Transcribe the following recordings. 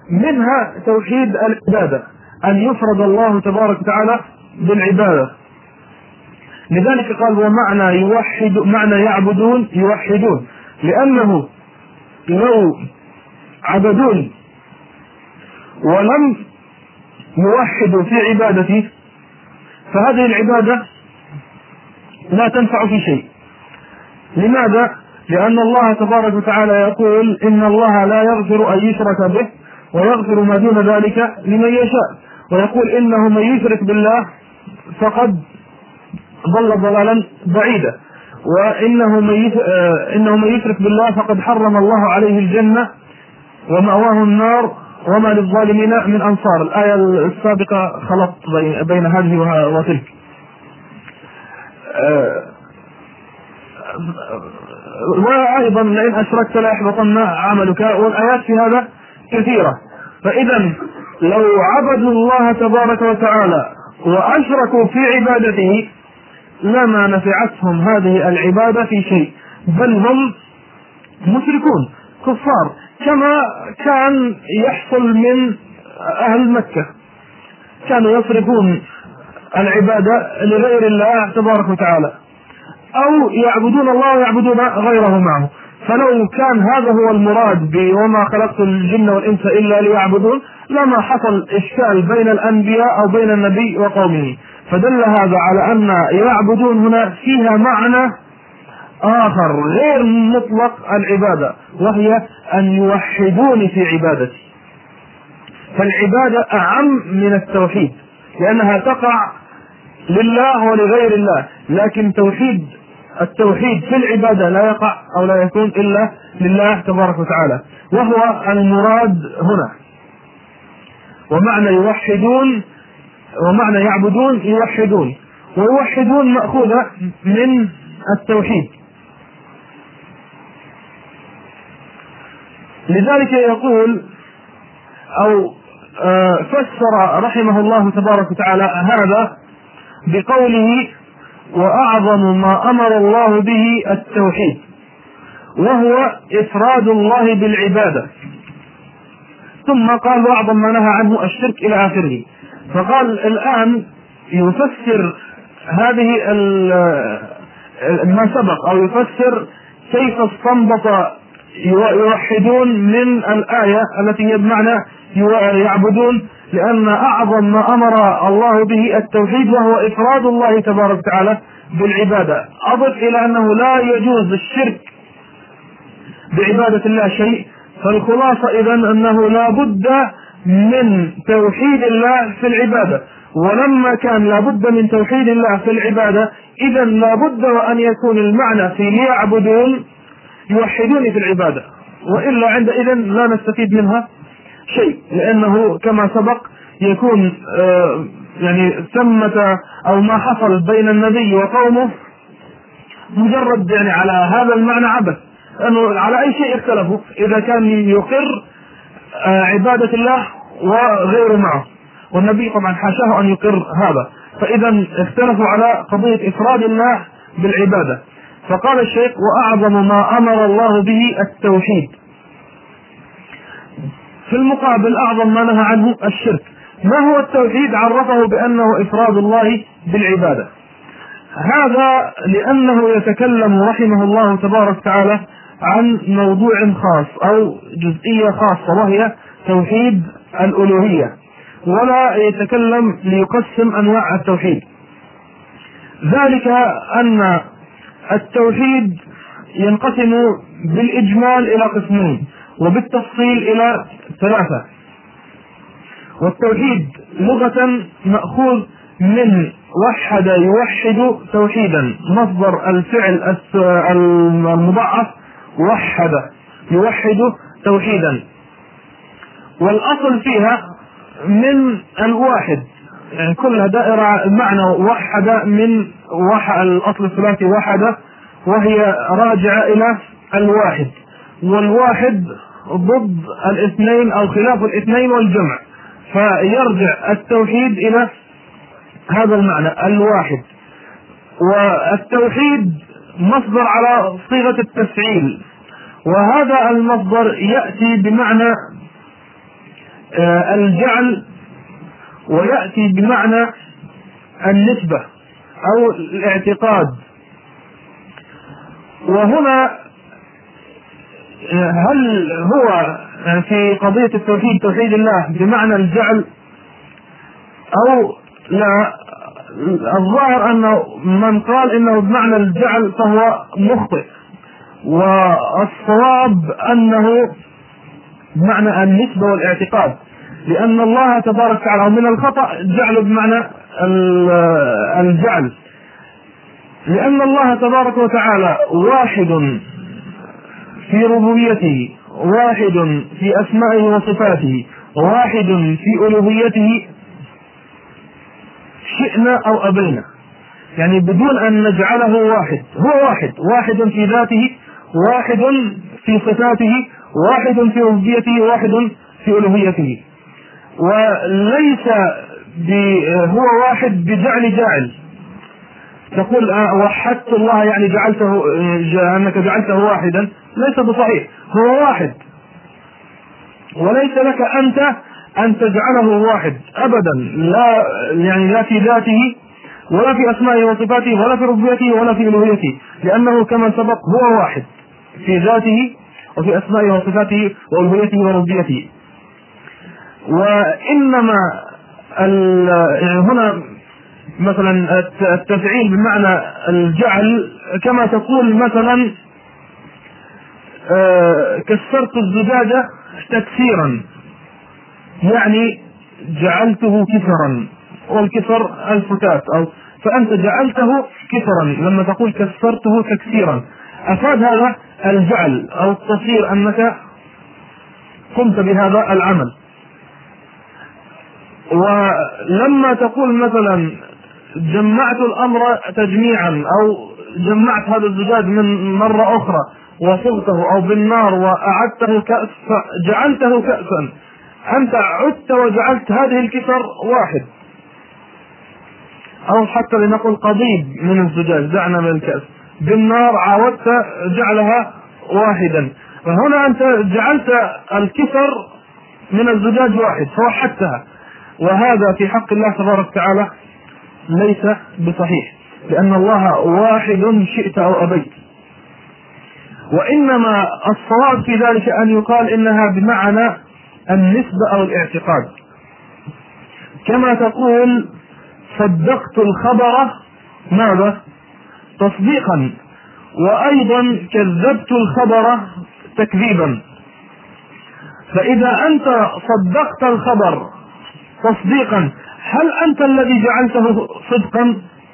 منها توحيد العبادة، أن يفرد الله تبارك وتعالى بالعبادة. لذلك قال ومعنى يوحد، معنى يعبدون يوحدون، لأنه لو عبدون ولم يوحدوا في عبادته فهذه العبادة لا تنفع في شيء. لماذا؟ لأن الله تبارك وتعالى يقول إن الله لا يغفر أن يشرك به ويغفر ما دون ذلك لمن يشاء، ويقول إنه من يشرك بالله فقد ضل ضلالا بعيدا، وإنه من يشرك بالله فقد حرم الله عليه الجنة ومأواه النار وما للظالمين من أنصار. الآية السابقة خلط بين هذه وتلك. وأيضا لئن أشركت لا يحبطن عملك، والآيات في هذا كثيرة. فإذا لو عبدوا الله تبارك وتعالى وأشركوا في عبادته لما نفعتهم هذه العبادة في شيء، بل هم مشركون كفار، كما كان يحصل من أهل مكة، كانوا يصرفون العبادة لغير الله تبارك وتعالى، أو يعبدون الله ويعبدون غيره معه. فلو كان هذا هو المراد وما خلقت الجن والإنس إلا ليعبدون لما حصل إشكال بين الأنبياء أو بين النبي وقومه. فدل هذا على أن يعبدون هنا فيها معنى آخر غير مطلق العبادة، وهي أن يوحدون في عبادتي. فالعبادة أعم من التوحيد لأنها تقع لله ولغير الله، لكن التوحيد في العبادة لا يقع أو لا يكون إلا لله تبارك وتعالى، وهو المراد هنا. ومعنى يوحدون ومعنى يعبدون يوحدون، ويوحدون مأخوذة من التوحيد. لذلك يقول أو فسر رحمه الله تبارك وتعالى هذا بقوله وأعظم ما أمر الله به التوحيد، وهو إفراد الله بالعبادة. ثم قال وأعظم ما نهى عنه الشرك إلى آخره. فقال الآن يفسر هذه ما سبق، أو يفسر كيف استنبط يوحدون من الآية التي هي بمعنى يعبدون، لأن أعظم ما أمر الله به التوحيد وهو إفراد الله تبارك وتعالى بالعبادة. أضف إلى أنه لا يجوز الشرك بعبادة الله شيء. فالخلاصة إذن أنه لا بد من توحيد الله في العبادة، ولما كان لا بد من توحيد الله في العبادة إذن لا بد وأن يكون المعنى في ليعبدون يوحدون في العبادة، وإلا عندئذ لا نستفيد منها شيء، لأنه كما سبق يكون يعني ثمة أو ما حصل بين النبي وقومه مجرد يعني على هذا المعنى عبث، لأنه على أي شيء اختلفوا إذا كان يقر عبادة الله وغيره معه، والنبي طبعا حاشاه أن يقر هذا. فإذا اختلفوا على قضية إفراد الله بالعبادة. فقال الشيخ وأعظم ما أمر الله به التوحيد، في المقابل أعظم ما نهى عنه الشرك. ما هو التوحيد؟ عرفه بأنه إفراد الله بالعبادة. هذا لأنه يتكلم رحمه الله تبارك وتعالى عن موضوع خاص أو جزئية خاصة، وهي توحيد الألوهية، ولا يتكلم ليقسم أنواع التوحيد. ذلك أن التوحيد ينقسم بالإجمال إلى قسمين وبالتفصيل إلى ثلاثة. والتوحيد لغة مأخوذ من وحد يوحد توحيدا، مصدر الفعل المضاعف وحد يوحد توحيدا، والأصل فيها من الواحد، يعني كلها دائرة المعنى وحد من الأصل الثلاثي وحد، وهي راجعة إلى الواحد، والواحد ضد الاثنين أو خلاف الاثنين والجمع، فيرجع التوحيد إلى هذا المعنى الواحد. والتوحيد مصدر على صيغة التفعيل، وهذا المصدر يأتي بمعنى الجعل ويأتي بمعنى النسبة أو الاعتقاد. وهنا هل هو في قضية التوحيد توحيد الله بمعنى الجعل أو لا؟ الظاهر أنه من قال إنه بمعنى الجعل فهو مخطئ، والصواب أنه بمعنى النسبة والاعتقاد، لأن الله تبارك وتعالى من الخطأ جعله بمعنى الجعل، لأن الله تبارك وتعالى واحد في ربوبيته، واحد في أسمائه وصفاته، واحد في ألوهيته، شئنا أو أبينا، يعني بدون أن نجعله واحد. هو واحد في ذاته، واحد في صفاته، واحد في ربوبيته، واحد في ألوهيته، وليس هو واحد بجعل جاعل. تقول وحدت الله يعني جعلته، أنك جعلته واحدا، ليس بصحيح. هو واحد، وليس لك أنت أن تجعله واحد أبدا، لا يعني لا في ذاته ولا في أسمائه وصفاته ولا في ربوبيته ولا في ألوهيته، لأنه كما سبق هو واحد في ذاته وفي أسمائه وصفاته وألوهيته وربوبيته. وإنما يعني هنا مثلا التفعيل بمعنى الجعل كما تقول مثلا كسرت الزجاجة تكسيرا، يعني جعلته كسرا، والكسر الفتات، فأنت جعلته كسرا لما تقول كسرته تكسيرا، أفاد هذا الجعل أو التصير أنك قمت بهذا العمل. ولما تقول مثلا جمعت الأمر تجميعا، أو جمعت هذا الزجاج من مرة أخرى وصغته أو بالنار وأعدته كأس، جعلته كأسا، أنت عدت وجعلت هذه الكسر واحد. أو حتى لنقل قضيب من الزجاج، دعنا من الكأس، بالنار عاودت جعلها واحدا، فهنا أنت جعلت الكسر من الزجاج واحد فوحدتها، وهذا في حق الله تبارك وتعالى ليس بصحيح، لأن الله واحد شئت أو أبيت. وإنما الصواب في ذلك أن يقال إنها بمعنى النسبة أو الاعتقاد، كما تقول صدقت الخبر ماذا؟ تصديقا، وأيضا كذبت الخبر تكذيبا. فإذا أنت صدقت الخبر تصديقا، هل أنت الذي جعلته صدقا؟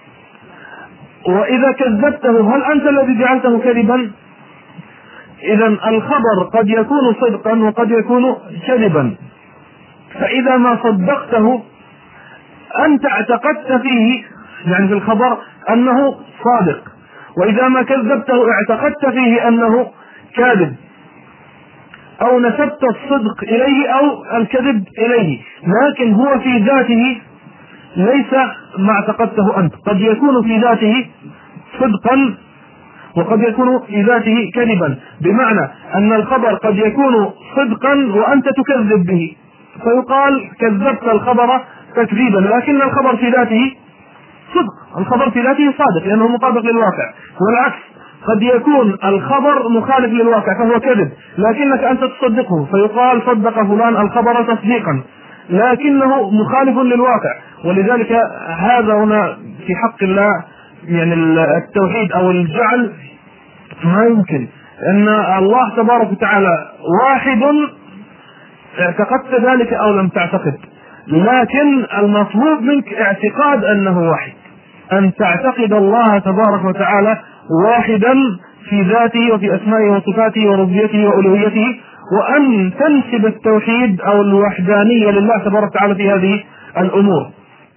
وإذا كذبته هل أنت الذي جعلته كذبا؟ إذا الخبر قد يكون صدقا وقد يكون كذبا، فإذا ما صدقته أنت اعتقدت فيه، يعني في الخبر أنه صادق، وإذا ما كذبته اعتقدت فيه أنه كاذب، أو نسبت الصدق إليه أو الكذب إليه، لكن هو في ذاته ليس ما اعتقدته أنت. قد يكون في ذاته صدقا وقد يكون في ذاته كذبا، بمعنى أن الخبر قد يكون صدقا وأنت تكذب به، فيقال كذبت الخبر تكذيبا، لكن الخبر في ذاته صدق، الخبر في ذاته صادق لأنه مطابق للواقع. والعكس، قد يكون الخبر مخالف للواقع فهو كذب، لكنك أنت تصدقه، فيقال صدق فلان الخبر تصديقا، لكنه مخالف للواقع. ولذلك هذا هنا في حق الله يعني التوحيد أو الجعل ما يمكن، أن الله تبارك وتعالى واحد، اعتقدت ذلك أو لم تعتقد، لكن المطلوب منك اعتقاد أنه واحد، أن تعتقد الله تبارك وتعالى واحدا في ذاته وفي أسمائه وصفاته وربوبيته وألوهيته، وأن تنسب التوحيد أو الوحدانية لله تبارك وتعالى في هذه الأمور.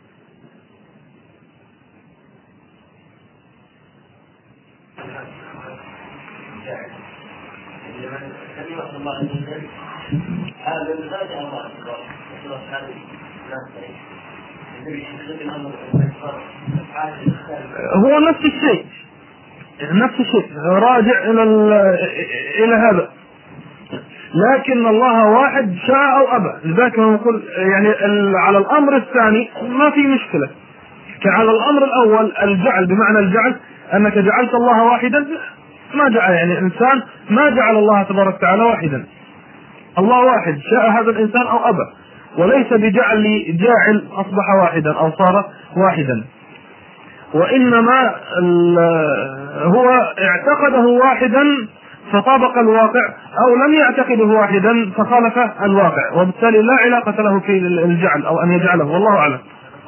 هو نفس الشيء راجع إلى هذا، لكن الله واحد شاء أو أبى. لذلك نقول يعني على الأمر الثاني ما في مشكلة، على الأمر الأول الجعل بمعنى الجعل أنك جعلت الله واحدا، ما جعل يعني الإنسان ما جعل الله تبارك وتعالى واحدا، الله واحد شاء هذا الإنسان أو أبى، وليس بجعل جاعل أصبح واحدا أو صار واحدا، وإنما هو اعتقده واحدا فطابق الواقع، أو لم يعتقده واحدا فخالف الواقع، وبالتالي لا علاقة له في الجعل أو أن يجعله، والله أعلم.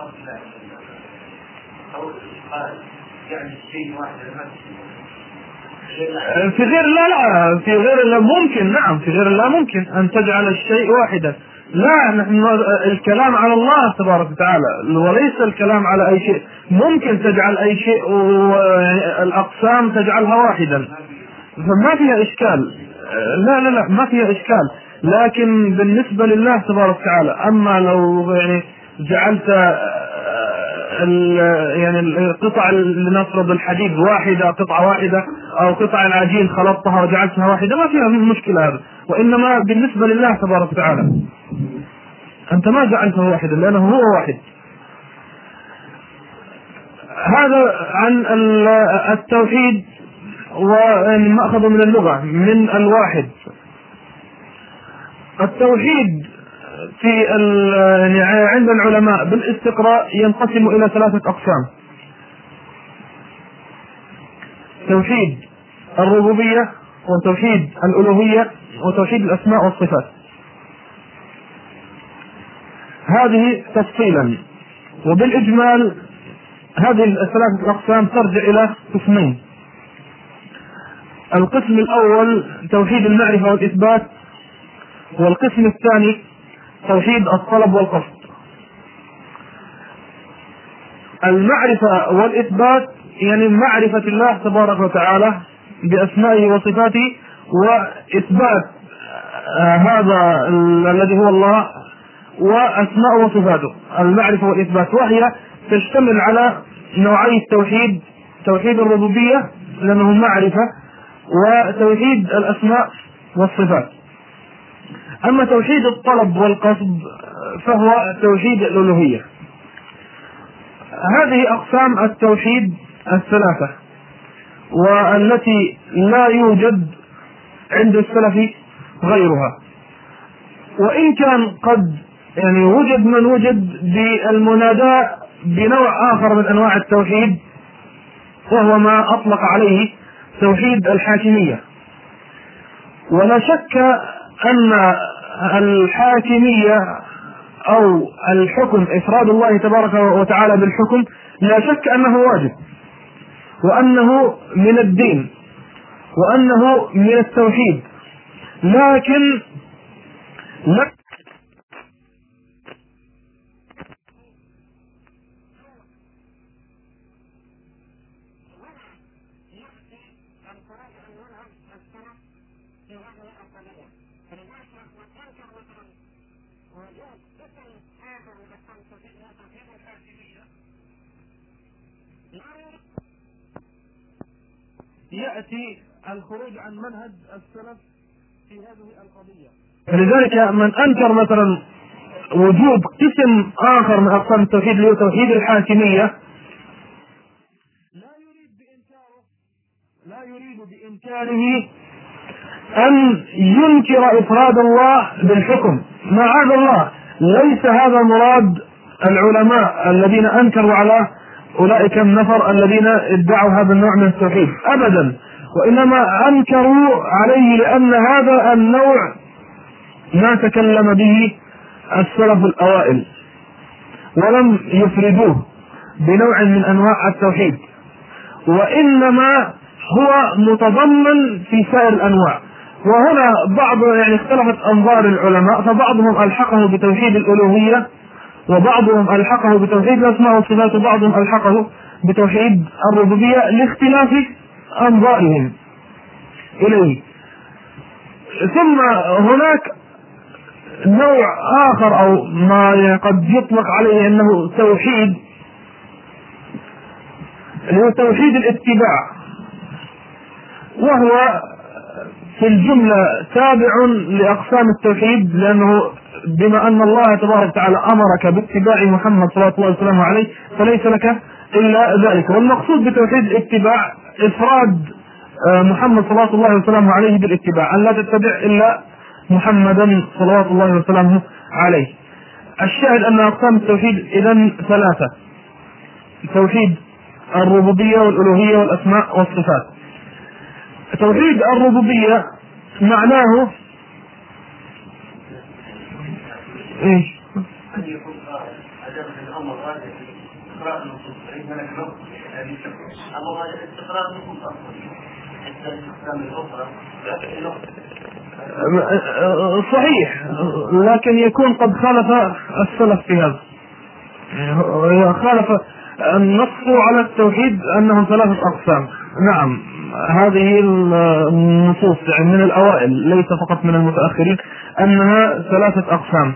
في غير لا في غير الله ممكن، نعم في غير الله ممكن أن تجعل الشيء واحدا، لا نحن الكلام على الله تبارك وتعالى وليس الكلام على أي شيء. ممكن تجعل أي شيء والأقسام تجعلها واحدا فما فيها إشكال، لا ما فيها إشكال، لكن بالنسبة لله تبارك وتعالى أما لو يعني جعلت يعني القطع لنفرض الحديد واحدة قطعة واحدة أو قطع العجين خلطتها وجعلتها واحدة ما فيها مشكلة هذا، وإنما بالنسبة لله تبارك وتعالى أنت ما جعلته واحدا لأنه هو واحد. هذا عن التوحيد ومأخذ من اللغة من الواحد. التوحيد في يعني عند العلماء بالاستقراء ينقسم إلى 3 أقسام: توحيد الربوبية، وتوحيد الألوهية، وتوحيد الأسماء والصفات. هذه تفصيلا، وبالإجمال هذه ال3 الأقسام ترجع إلى قسمين: القسم الأول توحيد المعرفة والإثبات، والقسم الثاني توحيد الطلب والقصد. المعرفة والإثبات يعني معرفة الله تبارك وتعالى بأسمائه وصفاته، وإثبات هذا الذي هو الله وأسماء وصفاته، المعرفة والإثبات، وهي تشتمل على نوعي التوحيد: توحيد الربوبية لأنه معرفة، وتوحيد الأسماء والصفات. أما توحيد الطلب والقصد فهو توحيد الألوهية. هذه أقسام التوحيد 3 والتي لا يوجد عند السلف غيرها، وإن كان قد يعني وجد من وجد بالمناداة بنوع آخر من أنواع التوحيد، وهو ما أطلق عليه توحيد الحاكمية. ولا شك أن الحاكمية أو الحكم إفراد الله تبارك وتعالى بالحكم لا شك أنه واجب، وأنه من الدين، وأنه من التوحيد، لكن يأتي الخروج عن منهج السلف في هذه القضية. لذلك من أنكر مثلا وجود قسم آخر من أقسام التوحيد اللي هو توحيد الحاكمية لا يريد بإنكاره أن ينكر إفراد الله بالحكم. معاذ الله، ليس هذا مراد العلماء الذين أنكروا على أولئك النفر الذين ادعوا هذا النوع من التوحيد أبدا، وإنما أنكروا عليه لأن هذا النوع ما تكلم به السلف الأوائل ولم يفردوه بنوع من أنواع التوحيد، وإنما هو متضمن في سائر الأنواع. وهنا بعض يعني اختلفت أنظار العلماء، فبعضهم ألحقه بتوحيد الألوهية، وبعضهم ألحقه بتوحيد الأسماء والصفات، وبعضهم ألحقه بتوحيد الربوبية لاختلاف أنظارهم إليه. ثم هناك نوع آخر أو ما قد يطلق عليه أنه توحيد، اللي هو توحيد الاتباع، وهو في الجملة تابع لأقسام التوحيد، لأنه بما أن الله تبارك وتعالى أمرك باتباع محمد صلى الله عليه وسلم عليه فليس لك إلا ذلك. والمقصود بتوحيد الاتباع إفراد محمد صلى الله عليه وسلم عليه بالاتباع، أن لا تتبع إلا محمدا صلى الله عليه وسلم عليه. الشاهد أن أقسام التوحيد إذن ثلاثة: توحيد الربوبية والألوهية والأسماء والصفات. توحيد الربوبية معناه ايش؟ صحيح، لكن يكون قد خالف السلف في هذا، خالف النص على التوحيد أنهم ثلاثة أقسام. نعم، هذه النصوص يعني من الأوائل ليس فقط من المتأخرين أنها ثلاثة أقسام.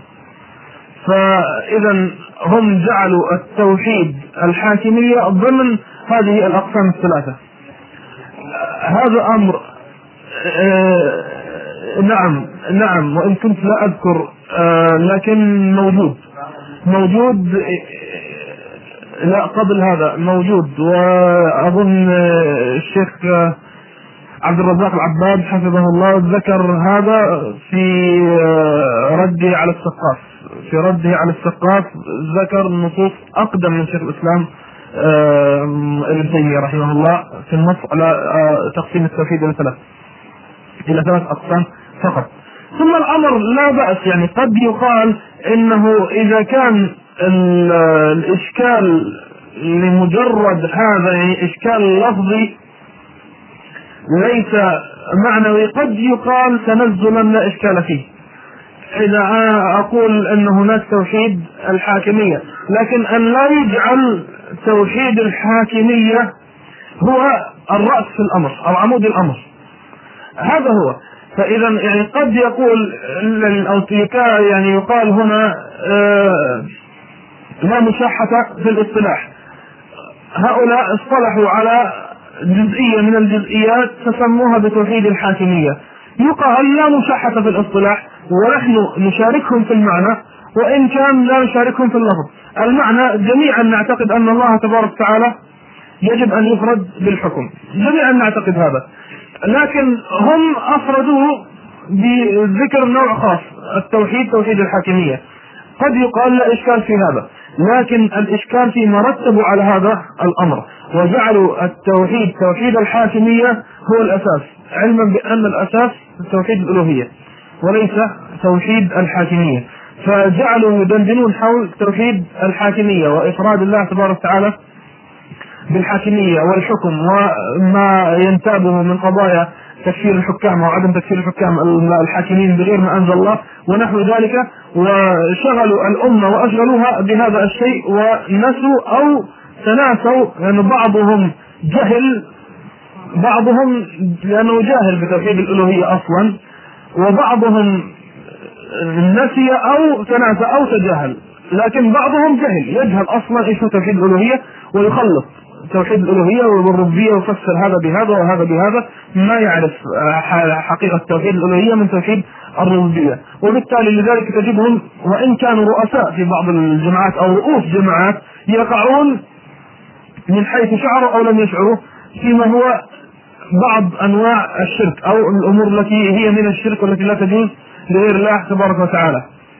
فإذا هم جعلوا التوحيد الحاكمية ضمن هذه الأقسام الثلاثة. هذا أمر نعم وإن كنت لا أذكر لكن موجود لا قبل هذا موجود، وأظن الشيخ عبد الرزاق العباد حفظه الله ذكر هذا في رده على السقاف، ذكر نصوص أقدم من شيخ الإسلام ابن تيمية رحمه الله في النص على تقسيم التوحيد إلى ثلاث أقسام فقط. ثم الأمر لا بأس، يعني قد يقال إنه إذا كان الإشكال لمجرد هذا يعني إشكال لفظي ليس معنوي، قد يقال تنزلا لا إشكال فيه. إذا أقول أن هناك توحيد الحاكمية، لكن أن لا يجعل توحيد الحاكمية هو الرأس في الأمر أو عمود الأمر، هذا هو. فإذا يعني قد يقول أو يعني يقال هنا لا مشاحة في الاصطلاح. هؤلاء اصطلحوا على جزئية من الجزئيات فسموها بتوحيد الحاكمية. يقال لا مشاحة في الاصطلاح، ونحن نشاركهم في المعنى وإن كان لا نشاركهم في اللفظ. المعنى جميعا نعتقد أن الله تبارك وتعالى يجب أن يفرد بالحكم، جميعا نعتقد هذا، لكن هم أفردوه بذكر نوع خاص، التوحيد توحيد الحاكمية. قد يقال لا إشكال في هذا، لكن الإشكال فيما رتبوا على هذا الأمر وجعلوا التوحيد توحيد الحاكمية هو الأساس، علما بأن الأساس توحيد الألوهية وليس توحيد الحاكمية. فجعلوا يدندنون حول توحيد الحاكمية وإفراد الله تبارك وتعالى بالحاكمية والحكم وما ينتابه من قضايا تكفير الحكام وعدم تكفير الحكام الحاكمين بغير ما أنزل الله ونحو ذلك، وشغلوا الأمة وأشغلوها بهذا الشيء ونسوا أو تناسوا، لأن بعضهم جهل، بعضهم لأنه جاهل بتوحيد الألوهية أصلا، وبعضهم نسي أو تناسى أو تجاهل، لكن بعضهم جهل يجهل أصلا إيش هو توحيد الألوهية ويخلط توحيد الألوهية والربوبية ويفسر هذا بهذا وهذا بهذا، ما يعرف حقيقة توحيد الألوهية من توحيد الربوبية. وبالتالي لذلك تجدهم وإن كانوا رؤساء في بعض الجماعات أو رؤوس جماعات يقعون من حيث شعروا أو لم يشعروا فيما هو بعض أنواع الشرك أو الأمور التي هي من الشرك والتي لا تجوز لغير الله تبارك وتعالى،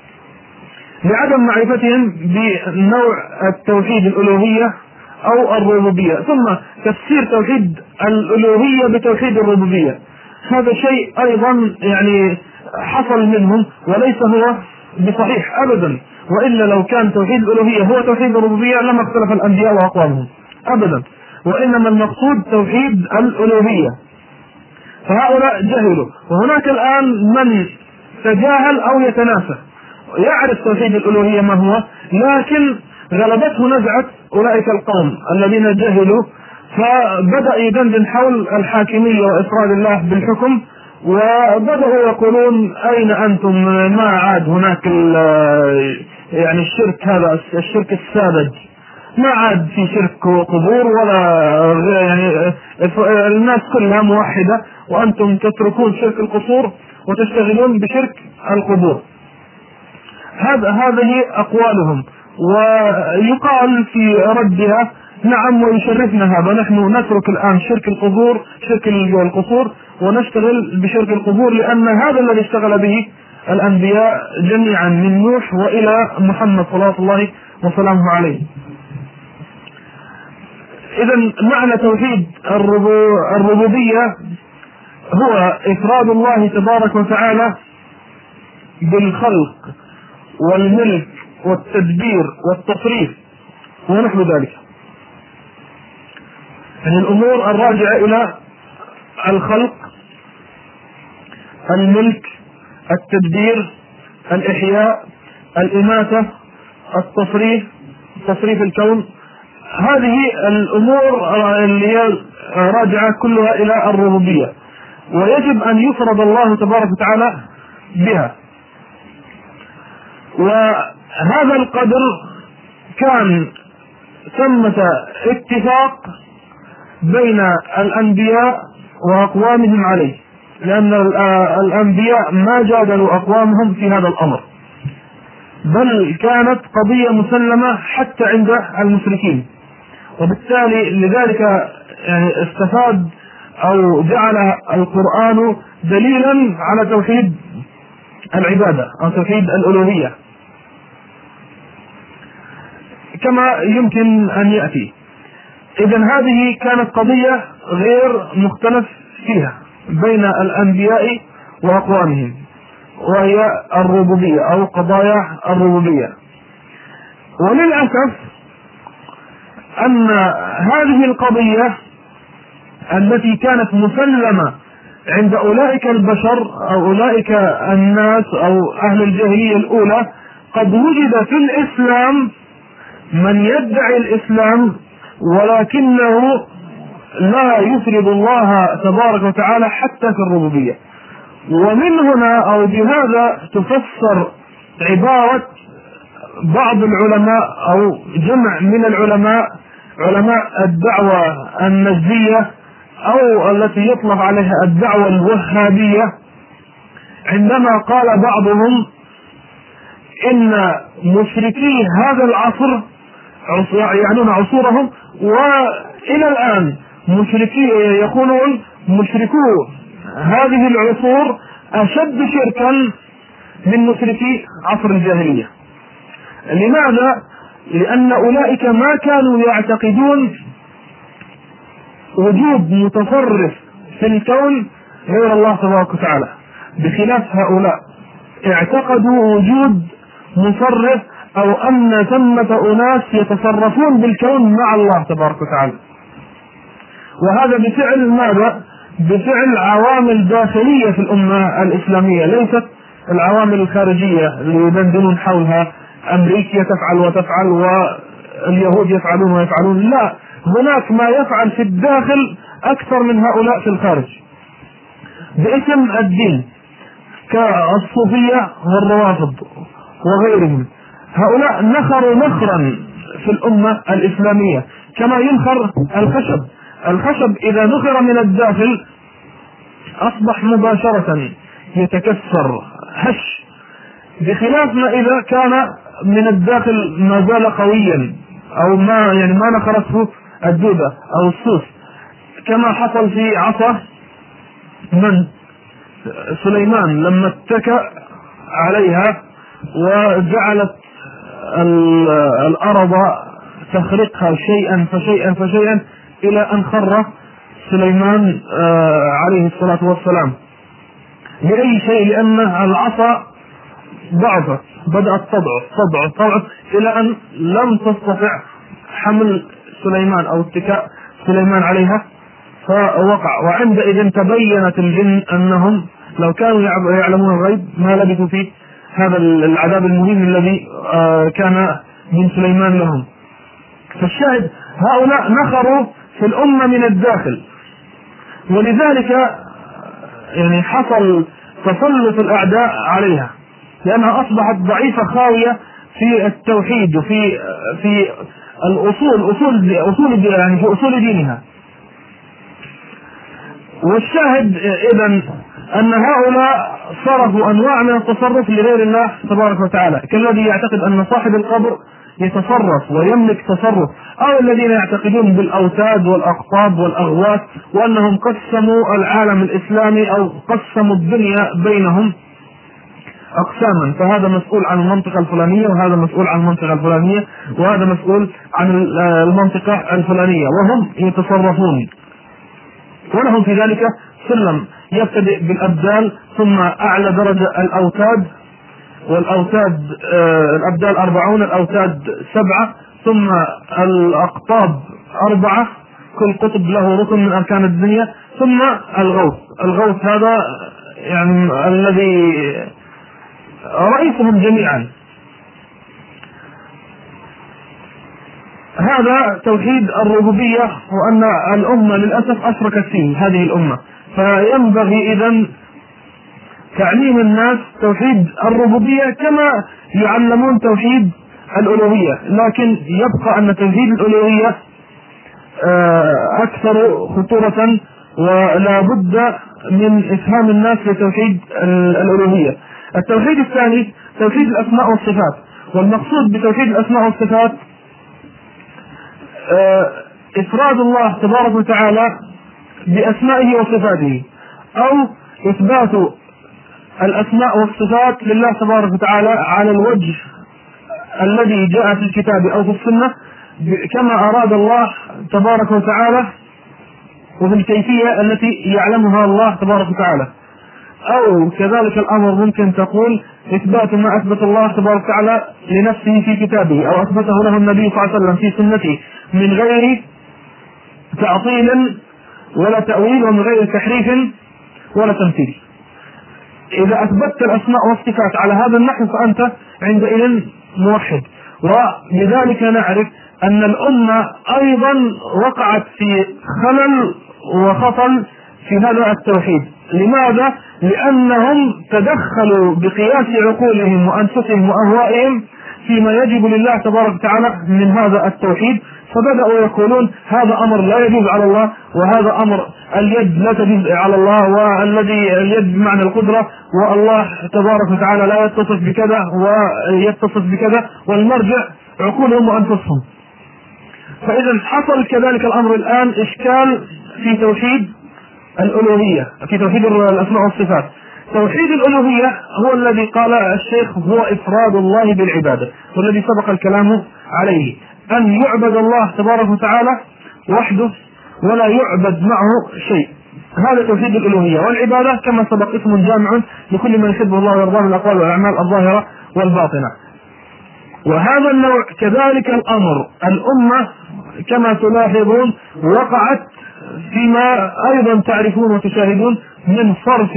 لعدم معرفتهم بنوع التوحيد الألوهية أو الربوبية. ثم تفسير توحيد الألوهية بتوحيد الربوبية، هذا شيء أيضا يعني حصل منهم وليس هو بصحيح أبدا، وإلا لو كان توحيد الألوهية هو توحيد الربوبية لما اختلف الأنبياء وأقوامهم أبدا، وإنما المقصود توحيد الألوهية. فهؤلاء جهلوا، وهناك الآن من تجاهل أو يتناسى يعرف توحيد الألوهية ما هو، لكن غلبته نزعة أولئك القوم الذين جهلوا، فبدأ يدندن حول الحاكمية وإفراد الله بالحكم، وبدأوا يقولون أين أنتم، ما عاد هناك يعني الشرك، هذا الشرك الساذج ما عاد في شرك قبور ولا يعني الناس كلها موحدة، وأنتم تتركون شرك القصور وتشتغلون بشرك القبور. هذه أقوالهم. ويقال في ردها نعم ويشرفنا هذا، نحن نترك الآن شرك القبور شرك القصور ونشتغل بشرك القبور، لأن هذا الذي اشتغل به الأنبياء جميعا من نوح وإلى محمد صلى الله وسلامه عليه. إذن معنى توحيد الربوبية هو إفراد الله تبارك وتعالى بالخلق والملك والتدبير والتصريف ونحو ذلك، يعني الأمور الراجعة إلى الخلق، الملك، التدبير، الإحياء، الإماتة، تصريف الكون. هذه الأمور اللي هي راجعة كلها إلى الربوبية، ويجب أن يفرض الله تبارك وتعالى بها. وهذا القدر كان ثمة اتفاق بين الأنبياء وأقوامهم عليه، لأن الأنبياء ما جادلوا أقوامهم في هذا الأمر، بل كانت قضية مسلمة حتى عند المشركين. وبالتالي لذلك يعني استفاد أو جعل القرآن دليلا على توحيد العبادة أو توحيد الألوهية كما يمكن أن يأتي. إذن هذه كانت قضية غير مختلف فيها بين الأنبياء وأقوامهم، وهي الربوبية أو قضايا الربوبية. وللأسف أن هذه القضية التي كانت مسلمة عند أولئك البشر أو أولئك الناس أو أهل الجاهلية الأولى، قد وجد في الإسلام من يدعي الإسلام ولكنه لا يفرض الله تبارك وتعالى حتى في الربوبية. ومن هنا أو بهذا تفسر عبارة بعض العلماء أو جمع من العلماء، علماء الدعوة النجدية أو التي يطلق عليها الدعوة الوهابية، عندما قال بعضهم إن مشركي هذا العصر يعنون عصورهم وإلى الآن مشركي يقولون مشركو هذه العصور أشد شركا من مشركي عصر الجاهلية. لماذا؟ لأن أولئك ما كانوا يعتقدون وجود متصرف في الكون غير الله تبارك وتعالى، بخلاف هؤلاء اعتقدوا وجود مصرف أو أن ثمة أناس يتصرفون بالكون مع الله تبارك وتعالى. وهذا بفعل ماذا؟ بفعل عوامل داخلية في الأمة الإسلامية، ليست العوامل الخارجية اللي يدندنون حولها أمريكا تفعل وتفعل واليهود يفعلون ويفعلون. لا، هناك ما يفعل في الداخل أكثر من هؤلاء في الخارج باسم الدين، كالصوفية والروافض وغيرهم. هؤلاء نخروا نخرا في الأمة الإسلامية كما ينخر الخشب إذا نخر من الداخل أصبح مباشرة يتكسر هش، بخلاف ما إذا كان من الداخل ما زال قويا أو ما نخرته الدودة أو الصوف، كما حصل في عصا من سليمان لما اتكأ عليها وجعلت الأرض تخرقها شيئا فشيئا إلى أن خر سليمان عليه الصلاة والسلام. لأي شيء؟ لأن العصا ضعفت، بدأت تضعف إلى أن لم تستطع حمل سليمان أو اتكاء سليمان عليها فوقع. وعندئذ تبينت الجن أنهم لو كانوا يعلمون الغيب ما لبثوا في هذا العذاب المهين الذي كان من سليمان لهم. فالشاهد هؤلاء نخروا في الأمة من الداخل، ولذلك يعني حصل تسلط الأعداء عليها لأنها أصبحت ضعيفة خاوية في التوحيد وفي يعني في أصول دينها. والشاهد إذن أن هؤلاء صرفوا أنواع من التصرف لغير الله تبارك وتعالى، كالذي يعتقد أن صاحب القبر يتصرف ويملك تصرف، أو الذين يعتقدون بالأوتاد والأقطاب والأغواث، وأنهم قسموا العالم الإسلامي أو قسموا الدنيا بينهم أقساما، فهذا مسؤول عن المنطقة الفلانية، وهذا مسؤول عن المنطقة الفلانية، وهذا مسؤول عن المنطقة الفلانية، وهم يتصرفون. ولهم في ذلك سلم يبتدئ بالأبدال، ثم أعلى درجة الأوتاد، والأوتاد الأبدال 40، الأوتاد 7، ثم الأقطاب 4، كل قطب له ركن من أركان الدنيا، ثم الغوث هذا يعني الذي رئيسهم جميعا. هذا توحيد الربوبية، وأن الأمة للأسف أشركت فيه هذه الأمة، فينبغي إذن تعليم الناس توحيد الربوبية كما يعلمون توحيد الألوهية، لكن يبقى أن توحيد الألوهية أكثر خطورة، ولا بد من إفهام الناس لتوحيد الألوهية. التوحيد الثاني توحيد الأسماء والصفات، والمقصود بتوحيد الأسماء والصفات إفراد الله تبارك وتعالى بأسمائه وصفاته، أو إثبات الأسماء والصفات لله تبارك وتعالى على الوجه الذي جاء في الكتاب أو في السنة كما أراد الله تبارك وتعالى، وفي الكيفية التي يعلمها الله تبارك وتعالى. أو كذلك الأمر ممكن تقول إثبات ما أثبت الله تبارك وتعالى لنفسه في كتابه، أو أثبته له النبي صلى الله عليه وسلم في سنته، من غير تعطيل ولا تأويل، ومن غير تحريف ولا تمثيل. إذا أثبتت الأسماء والصفات على هذا النحو فأنت عندئذ موحد. ولذلك نعرف أن الأمة أيضا وقعت في خلل وخطل في هذا التوحيد. لماذا؟ لأنهم تدخلوا بقياس عقولهم وأنفسهم وأهوائهم فيما يجب لله تبارك وتعالى من هذا التوحيد، فبدأوا يقولون هذا أمر لا يجوز على الله، وهذا أمر اليد لا تجوز على الله، والذي اليد بمعنى القدرة، والله تبارك وتعالى لا يتصف بكذا ويتصف بكذا، والمرجع عقولهم وأنفسهم. فإذا حصل كذلك الأمر الآن إشكال في توحيد الألوهية، في توحيد الأسماء والصفات. توحيد الألوهية هو الذي قال الشيخ هو إفراد الله بالعبادة، والذي سبق الكلام عليه، أن يعبد الله تبارك وتعالى وحده ولا يعبد معه شيء. هذا توحيد الألوهية. والعبادة كما سبق اسم جامع لكل من يحبه الله ويرضاه من الأقوال والأعمال الظاهرة والباطنة. وهذا النوع كذلك الأمر الأمة كما تلاحظون وقعت فيما أيضا تعرفون وتشاهدون من صرف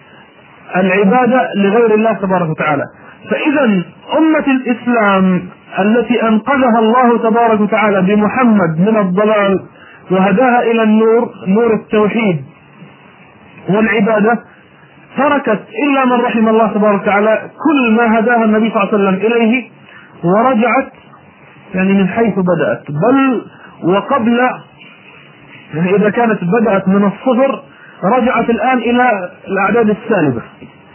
العبادة لغير الله تبارك وتعالى. فإذا أمة الإسلام التي أنقذها الله تبارك وتعالى بمحمد من الضلال وهداها إلى النور، نور التوحيد والعبادة، تركت إلا من رحم الله تبارك وتعالى كل ما هداها النبي صلى الله عليه وسلم إليه، ورجعت يعني من حيث بدأت، بل وقبل، يعني إذا كانت بدأت من الصفر رجعت الآن إلى الأعداد السالبة.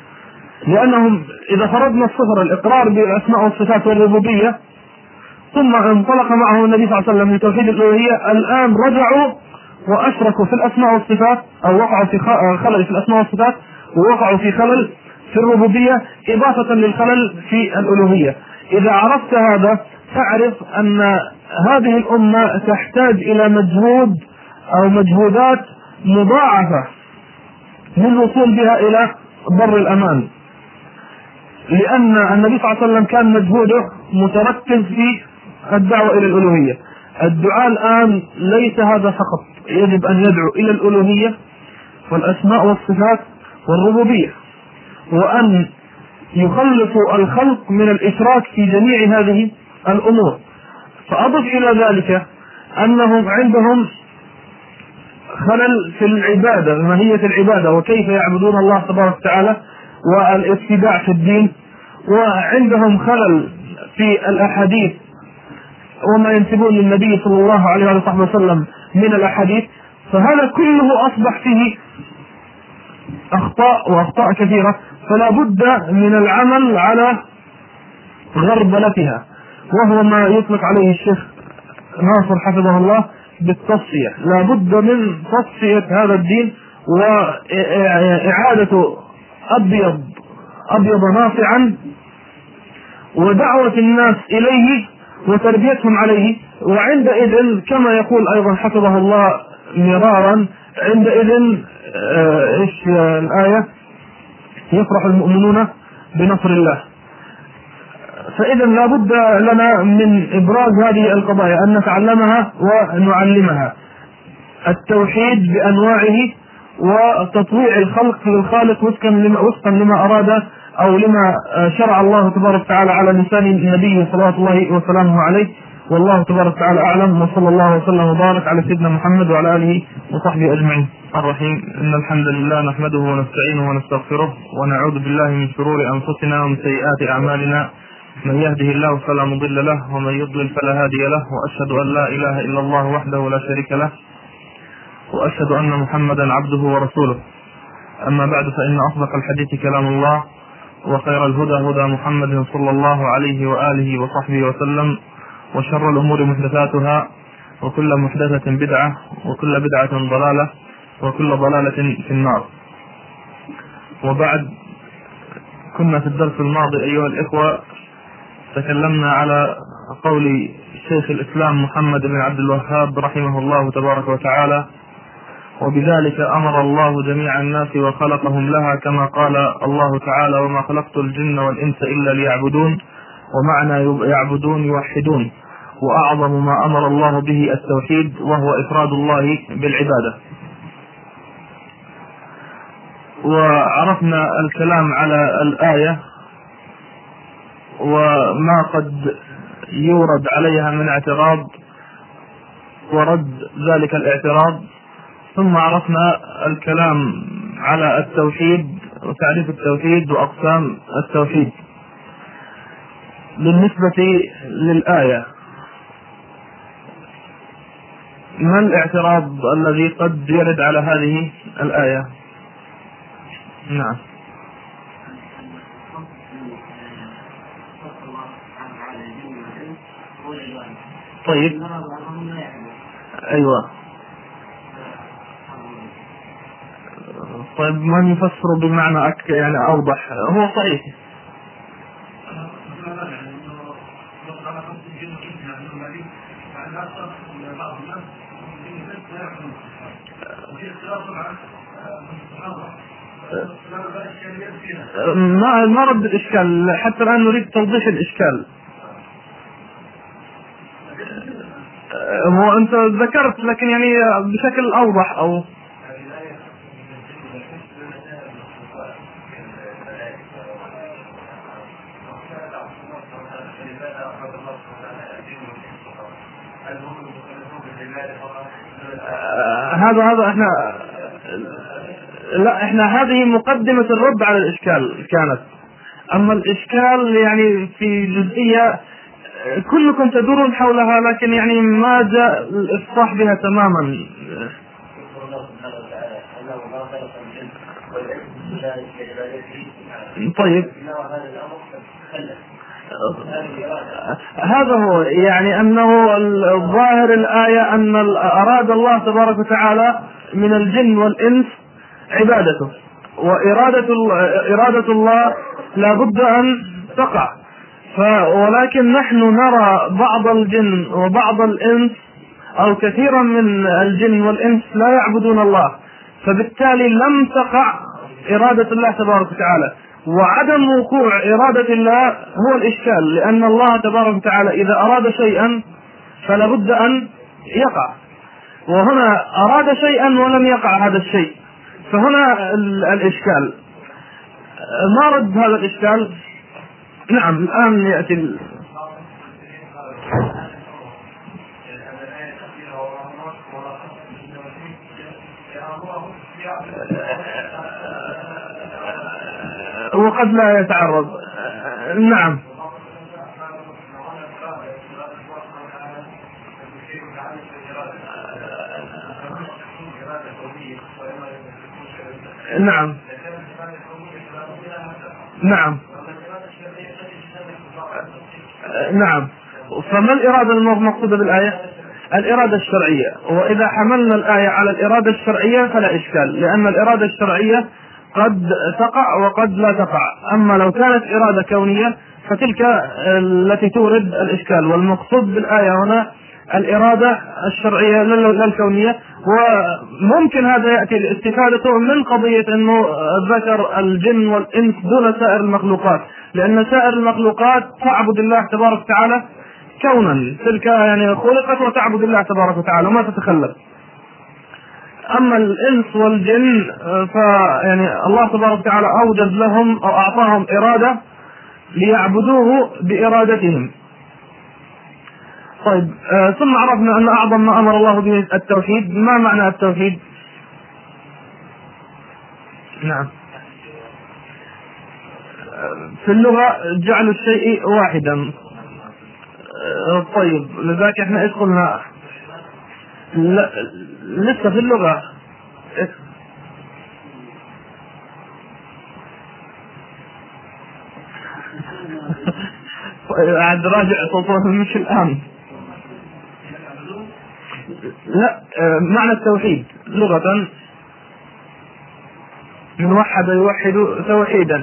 لأنهم إذا فرضنا الصفر الإقرار بالأسماء والصفات والربوبية، ثم انطلق معه النبي صلى الله عليه وسلم لتوحيد الألوهية، الآن رجعوا وأشركوا في الأسماء والصفات، أو وقعوا في خلل في الأسماء والصفات، ووقعوا في خلل في الربوبية إضافة للخلل في الألوهية. إذا عرفت هذا تعرف أن هذه الأمة تحتاج إلى مجهود أو مجهودات مضاعفة للوصول بها إلى بر الأمان، لأن النبي صلى الله عليه وسلم كان مجهوده متركز في الدعوة إلى الألوهية. الدعاء الآن ليس هذا فقط، يجب أن يدعو إلى الألوهية والأسماء والصفات والربوبية، وأن يخلصوا الخلق من الإشراك في جميع هذه الأمور. فأضف إلى ذلك أنهم عندهم خلل في العبادة، ماهية العبادة وكيف يعبدون الله تبارك وتعالى، والاتباع في الدين، وعندهم خلل في الأحاديث وما ينسبون للنبي صلى الله عليه وسلم من الأحاديث، فهذا كله أصبح فيه أخطاء وأخطاء كثيرة، فلا بد من العمل على غربلتها، وهو ما يطلق عليه الشيخ ناصر حفظه الله بالتصفية. لا بد من تصفية هذا الدين وإعادة أبيض ناصعا، ودعوة الناس إليه وتربيتهم عليه. وعندئذ كما يقول أيضا حفظه الله مرارا، عندئذ إيش الآية؟ يفرح المؤمنون بنصر الله. فإذا لا بد لنا من إبراز هذه القضايا، أن نتعلمها ونعلمها. التوحيد بأنواعه وتطويع الخلق للخالق وفقا لما أراد أو لما شرع الله تبارك وتعالى على لسان النبي صلى الله وسلامه عليه. والله تبارك وتعالى أعلم، وصلى الله وسلم وبارك على سيدنا محمد وعلى آله وصحبه أجمعين. الرحيم. إن الحمد لله نحمده ونستعينه ونستغفره ونعوذ بالله من شرور أنفسنا ومن سيئات أعمالنا. من يهده الله فلا مضل له ومن يضلل فلا هادي له، وأشهد أن لا إله إلا الله وحده لا شريك له، وأشهد أن محمدا عبده ورسوله. أما بعد، فإن أصدق الحديث كلام الله، وخير الهدى هدى محمد صلى الله عليه وآله وصحبه وسلم، وشر الأمور محدثاتها، وكل محدثة بدعة، وكل بدعة ضلالة، وكل ضلالة في النار. وبعد، كنا في الدرس الماضي أيها الإخوة تكلمنا على قول شيخ الإسلام محمد بن عبد الوهاب رحمه الله تبارك وتعالى: وبذلك أمر الله جميع الناس وخلقهم لها، كما قال الله تعالى: وما خلقت الجن والإنس إلا ليعبدون. ومعنى يعبدون يوحدون، وأعظم ما أمر الله به التوحيد، وهو إفراد الله بالعبادة. وعرفنا الكلام على الآية وما قد يورد عليها من اعتراض ورد ذلك الاعتراض، ثم عرفنا الكلام على التوحيد وتعريف التوحيد وأقسام التوحيد. بالنسبة للآية، ما الاعتراض الذي قد يرد على هذه الآية؟ نعم. طيب، أيوة. طيب، من يفسر بمعنى يعني أوضح؟ هو صحيح. ما رد الإشكال، حتى الآن نريد توضيح الإشكال. هو أنت ذكرت، لكن يعني بشكل أوضح. أو هذا احنا هذه مقدمة الرد على الإشكال كانت. أما الإشكال يعني في جزئية كلكم تدورون حولها، لكن يعني ما جاء الإفصاح بها تماما. طيب، هذا هو يعني أنه الظاهر الآية أن أراد الله تبارك وتعالى من الجن والإنس عبادته، وإرادة الله لا بد أن تقع. ولكن نحن نرى بعض الجن وبعض الإنس أو كثيرا من الجن والإنس لا يعبدون الله، فبالتالي لم تقع إرادة الله تبارك وتعالى. وعدم وقوع إرادة الله هو الإشكال، لأن الله تبارك وتعالى إذا أراد شيئا فلا بد أن يقع، وهنا أراد شيئا ولم يقع هذا الشيء، فهنا الإشكال. ما رد هذا الإشكال؟ نعم، الآن يأتي وقد لا يتعرض. نعم. نعم نعم نعم. فما الإرادة المقصودة بالآية؟ الإرادة الشرعية. وإذا حملنا الآية على الإرادة الشرعية فلا إشكال، لأن الإرادة الشرعية قد تقع وقد لا تقع. أما لو كانت إرادة كونية فتلك التي تورد الإشكال. والمقصود بالآية هنا الإرادة الشرعية لا الكونية. وممكن هذا يأتي استفادته من قضية أنه ذكر الجن والإنس دون سائر المخلوقات، لأن سائر المخلوقات تعبد الله تبارك وتعالى كونا، تلك يعني خلقت وتعبد الله تبارك وتعالى وما تتخلف. أما الإنس والجن فيعني الله تبارك وتعالى أوجد لهم أو أعطاهم إرادة ليعبدوه بإرادتهم. طيب ثم عرفنا أن أعظم ما أمر الله به التوحيد. ما معنى التوحيد؟ نعم. في اللغة جعل الشيء واحدا. طيب لذلك احنا ايش قلنا؟ لسه في اللغة عاد راجع صوته مش الآن. لا معنى التوحيد لغة من وحد يوحد توحيدا،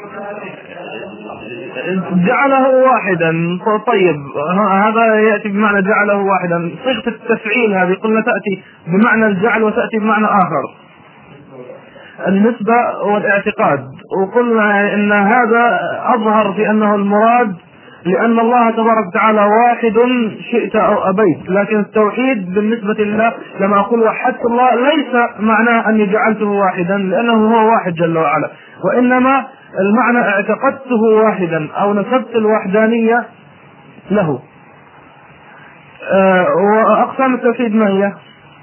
جعله واحدا. طيب هذا يأتي بمعنى جعله واحدا. صيغة التفعيل هذه قلنا تأتي بمعنى الجعل وتأتي بمعنى آخر، النسبة والاعتقاد. وقلنا إن هذا أظهر في أنه المراد لأن الله تبارك وتعالى واحد شئت أو أبيت. لكن التوحيد بالنسبة لله لما أقول وحدت الله ليس معناه أني جعلته واحدا لأنه هو واحد جل وعلا، وإنما المعنى اعتقدته واحدا أو نسبت الوحدانية له. وأقسام التوحيد ما هي؟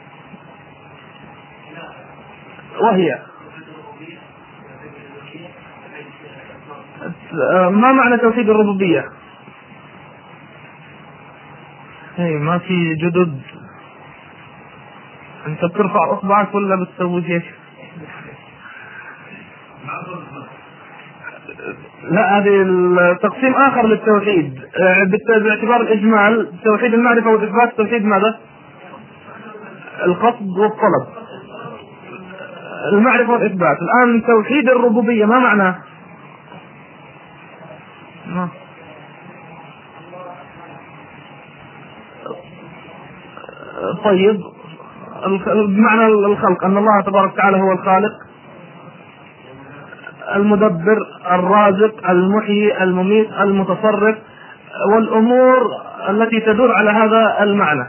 وهي ما معنى توحيد الربوبية؟ ما في جدد. انت بترفع اصبعك ولا بتسوي هيك؟ لا هذه التقسيم اخر للتوحيد باعتبار الاجمال. توحيد المعرفة والاثبات توحيد ماذا؟ القصد والطلب، المعرفة والاثبات. الان توحيد الربوبية ما معناه؟ طيب بمعنى الخلق أن الله تبارك وتعالى هو الخالق المدبر الرازق المحيي المميت المتصرف، والأمور التي تدور على هذا المعنى.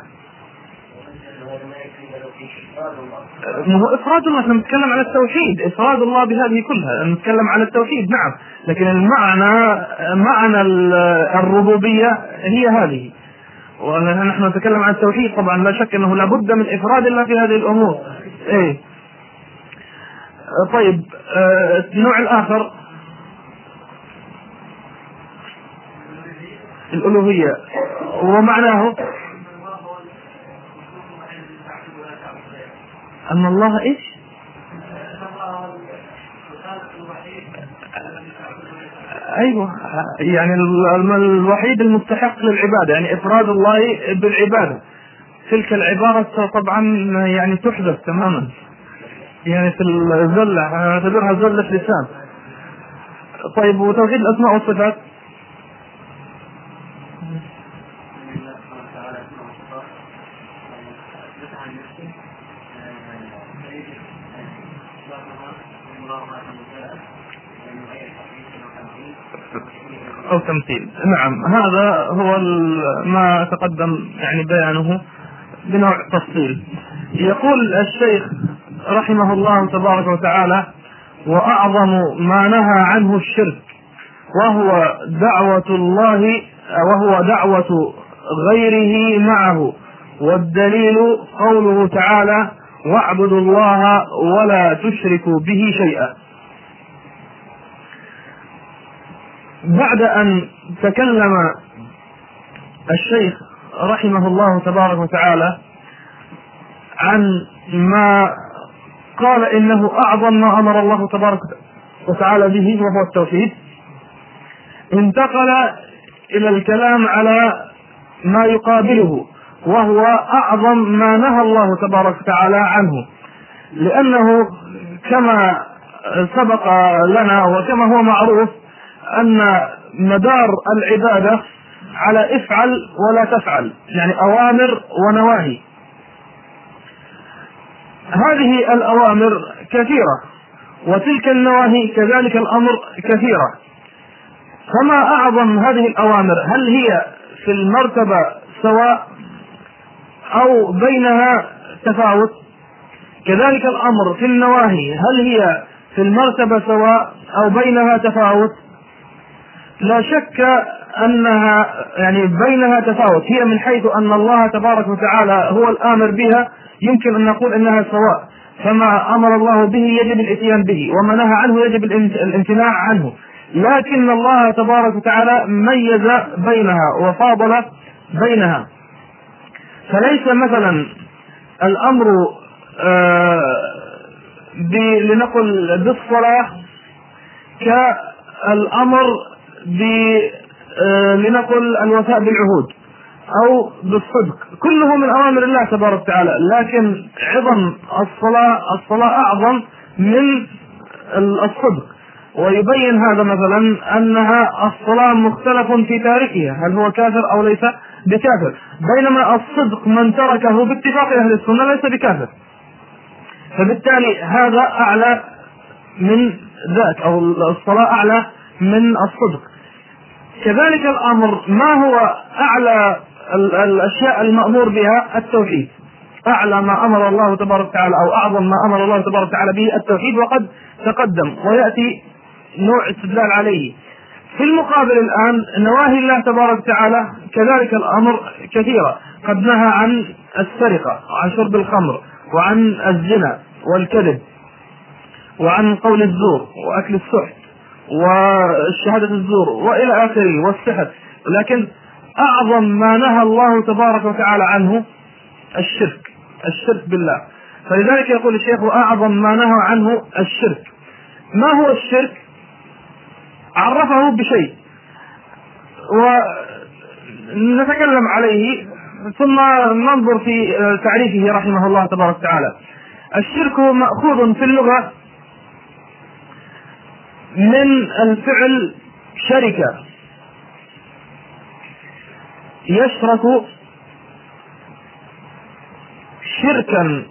هو إفراد الله. احنا نتكلم عن التوحيد، إفراد الله بهذه كلها، نتكلم عن التوحيد نعم، لكن المعنى معنى الربوبية هي هذه. ونحن نتكلم عن التوحيد طبعا لا شك أنه لابد من إفراد الله في هذه الأمور. إيه. طيب النوع الآخر الألوهية، ومعناه أن الله إيش؟ أيوة يعني الوحيد المستحق للعبادة، يعني إفراد الله بالعبادة. تلك العبارة طبعا يعني تحدث تماما، يعني في الزلة نعتبرها زلة لسان. طيب وتوحيد الأسماء والصفات؟ أو تمثيل. نعم هذا هو ما تقدم يعني بيانه بنوع تفصيل. يقول الشيخ رحمه الله تبارك وتعالى: وأعظم ما نهى عنه الشرك وهو دعوة غيره معه، والدليل قوله تعالى: واعبدوا الله ولا تشركوا به شيئا. بعد أن تكلم الشيخ رحمه الله تبارك وتعالى عن ما قال إنه أعظم ما أمر الله تبارك وتعالى به وهو التوحيد، انتقل إلى الكلام على ما يقابله وهو أعظم ما نهى الله تبارك وتعالى عنه، لأنه كما سبق لنا وكما هو معروف أن مدار العبادة على افعل ولا تفعل، يعني أوامر ونواهي. هذه الأوامر كثيرة وتلك النواهي كذلك الأمر كثيرة، فما أعظم هذه الأوامر؟ هل هي في المرتبة سواء أو بينها تفاوت؟ كذلك الأمر في النواهي هل هي في المرتبة سواء أو بينها تفاوت؟ لا شك أنها يعني بينها تفاوت، هي من حيث أن الله تبارك وتعالى هو الآمر بها يمكن أن نقول أنها سواء، فما أمر الله به يجب الاتيان به وما نهى عنه يجب الامتناع عنه، لكن الله تبارك وتعالى ميز بينها وفاضل بينها. فليس مثلا الأمر لنقل بالصلاة كالأمر لنقل الوفاء بالعهود أو بالصدق، كله من أوامر الله تبارك وتعالى، لكن عظم الصلاة أعظم من الصدق. ويبين هذا مثلا أنها الصلاة مختلف في تاركها، هل هو كافر أو ليس بكافر، بينما الصدق من تركه باتفاق أهل السنة ليس بكافر، فبالتالي هذا أعلى من ذاك، أو الصلاة أعلى من الصدق. كذلك الأمر ما هو أعلى الأشياء المأمور بها؟ التوحيد، أعلى ما أمر الله تبارك وتعالى أو أعظم ما أمر الله تبارك وتعالى به التوحيد، وقد تقدم ويأتي نوع استدلال عليه. في المقابل الآن نواهي الله تبارك وتعالى كذلك الأمر كثيرة، قد نهى عن السرقة وعن شرب الخمر وعن الزنا والكذب وعن قول الزور وأكل السحت والشهادة الزور وإلى آخره والسحر، لكن أعظم ما نهى الله تبارك وتعالى عنه الشرك بالله. فلذلك يقول الشيخ أعظم ما نهى عنه الشرك. ما هو الشرك؟ عرفه بشيء ونتكلم عليه ثم ننظر في تعريفه رحمه الله تبارك وتعالى. الشرك مأخوذ في اللغة من الفعل شركة، يشرك شركا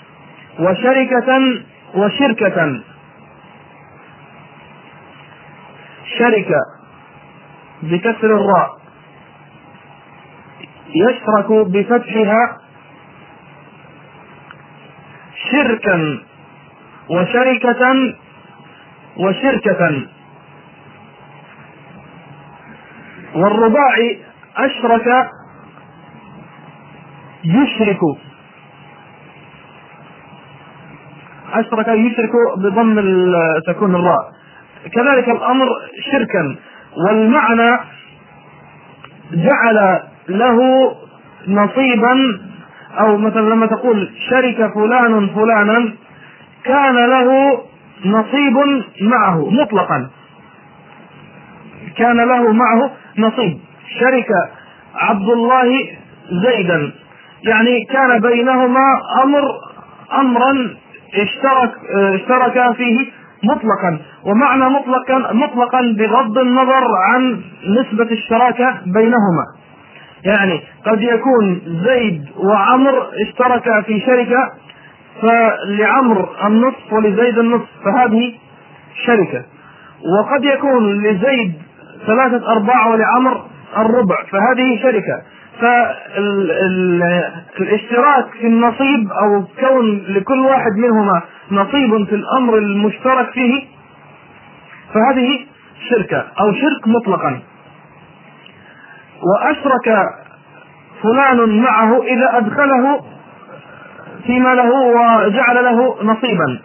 وشركة وشركة. شركة بكسر الراء، يشرك بفتحها، شركا وشركة وشركة. والرباعي أشرك يشرك، أشرك يشرك بضم تكون الراء، كذلك الأمر شركا. والمعنى جعل له نصيبا، أو مثلا لما تقول شرك فلان فلانا كان له نصيب معه مطلقا، كان له معه نصيب. شرك عبد الله زيدا، يعني كان بينهما أمرا اشترك فيه مطلقا. ومعنى مطلقا بغض النظر عن نسبة الشراكة بينهما، يعني قد يكون زيد وعمر اشتركا في شركة، فلعمر النصف ولزيد النصف، فهذه شركة. وقد يكون لزيد 3/4 ولعمر الربع، فهذه شركة. فالاشتراك في النصيب أو كون لكل واحد منهما نصيب في الأمر المشترك فيه، فهذه شركة أو شرك مطلقا. وأشرك فلان معه إذا أدخله فيما له وجعل له نصيبا.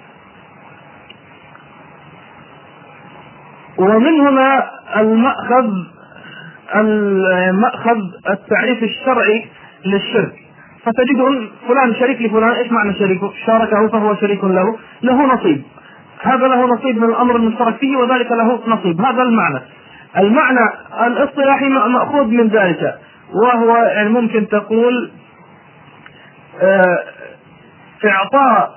ومن هنا المأخذ التعريف الشرعي للشرك. فتجدون فلان شريك لفلان. ايش معنى شريكه؟ شاركه فهو شريك له نصيب، هذا له نصيب من الامر المشترك فيه وذلك له نصيب، هذا المعنى. المعنى الاصطلاحي مأخوذ من ذلك، وهو يعني ممكن تقول اعطاء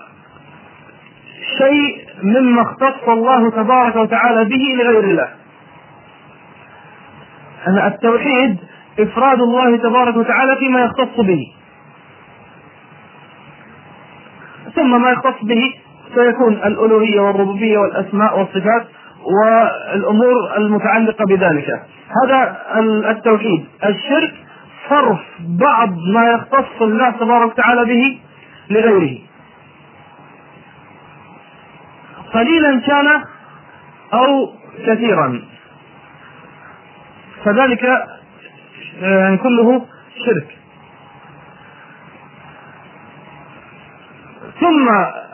شيء مما اختص الله تبارك وتعالى به لغير الله. أن التوحيد إفراد الله تبارك وتعالى فيما يختص به، ثم ما يختص به سيكون الألوهية والربوبية والأسماء والصفات والأمور المتعلقة بذلك. هذا التوحيد. الشرك صرف بعض ما يختص الله تبارك وتعالى به لغيره، قليلا كان أو كثيرا، فذلك كله شرك. ثم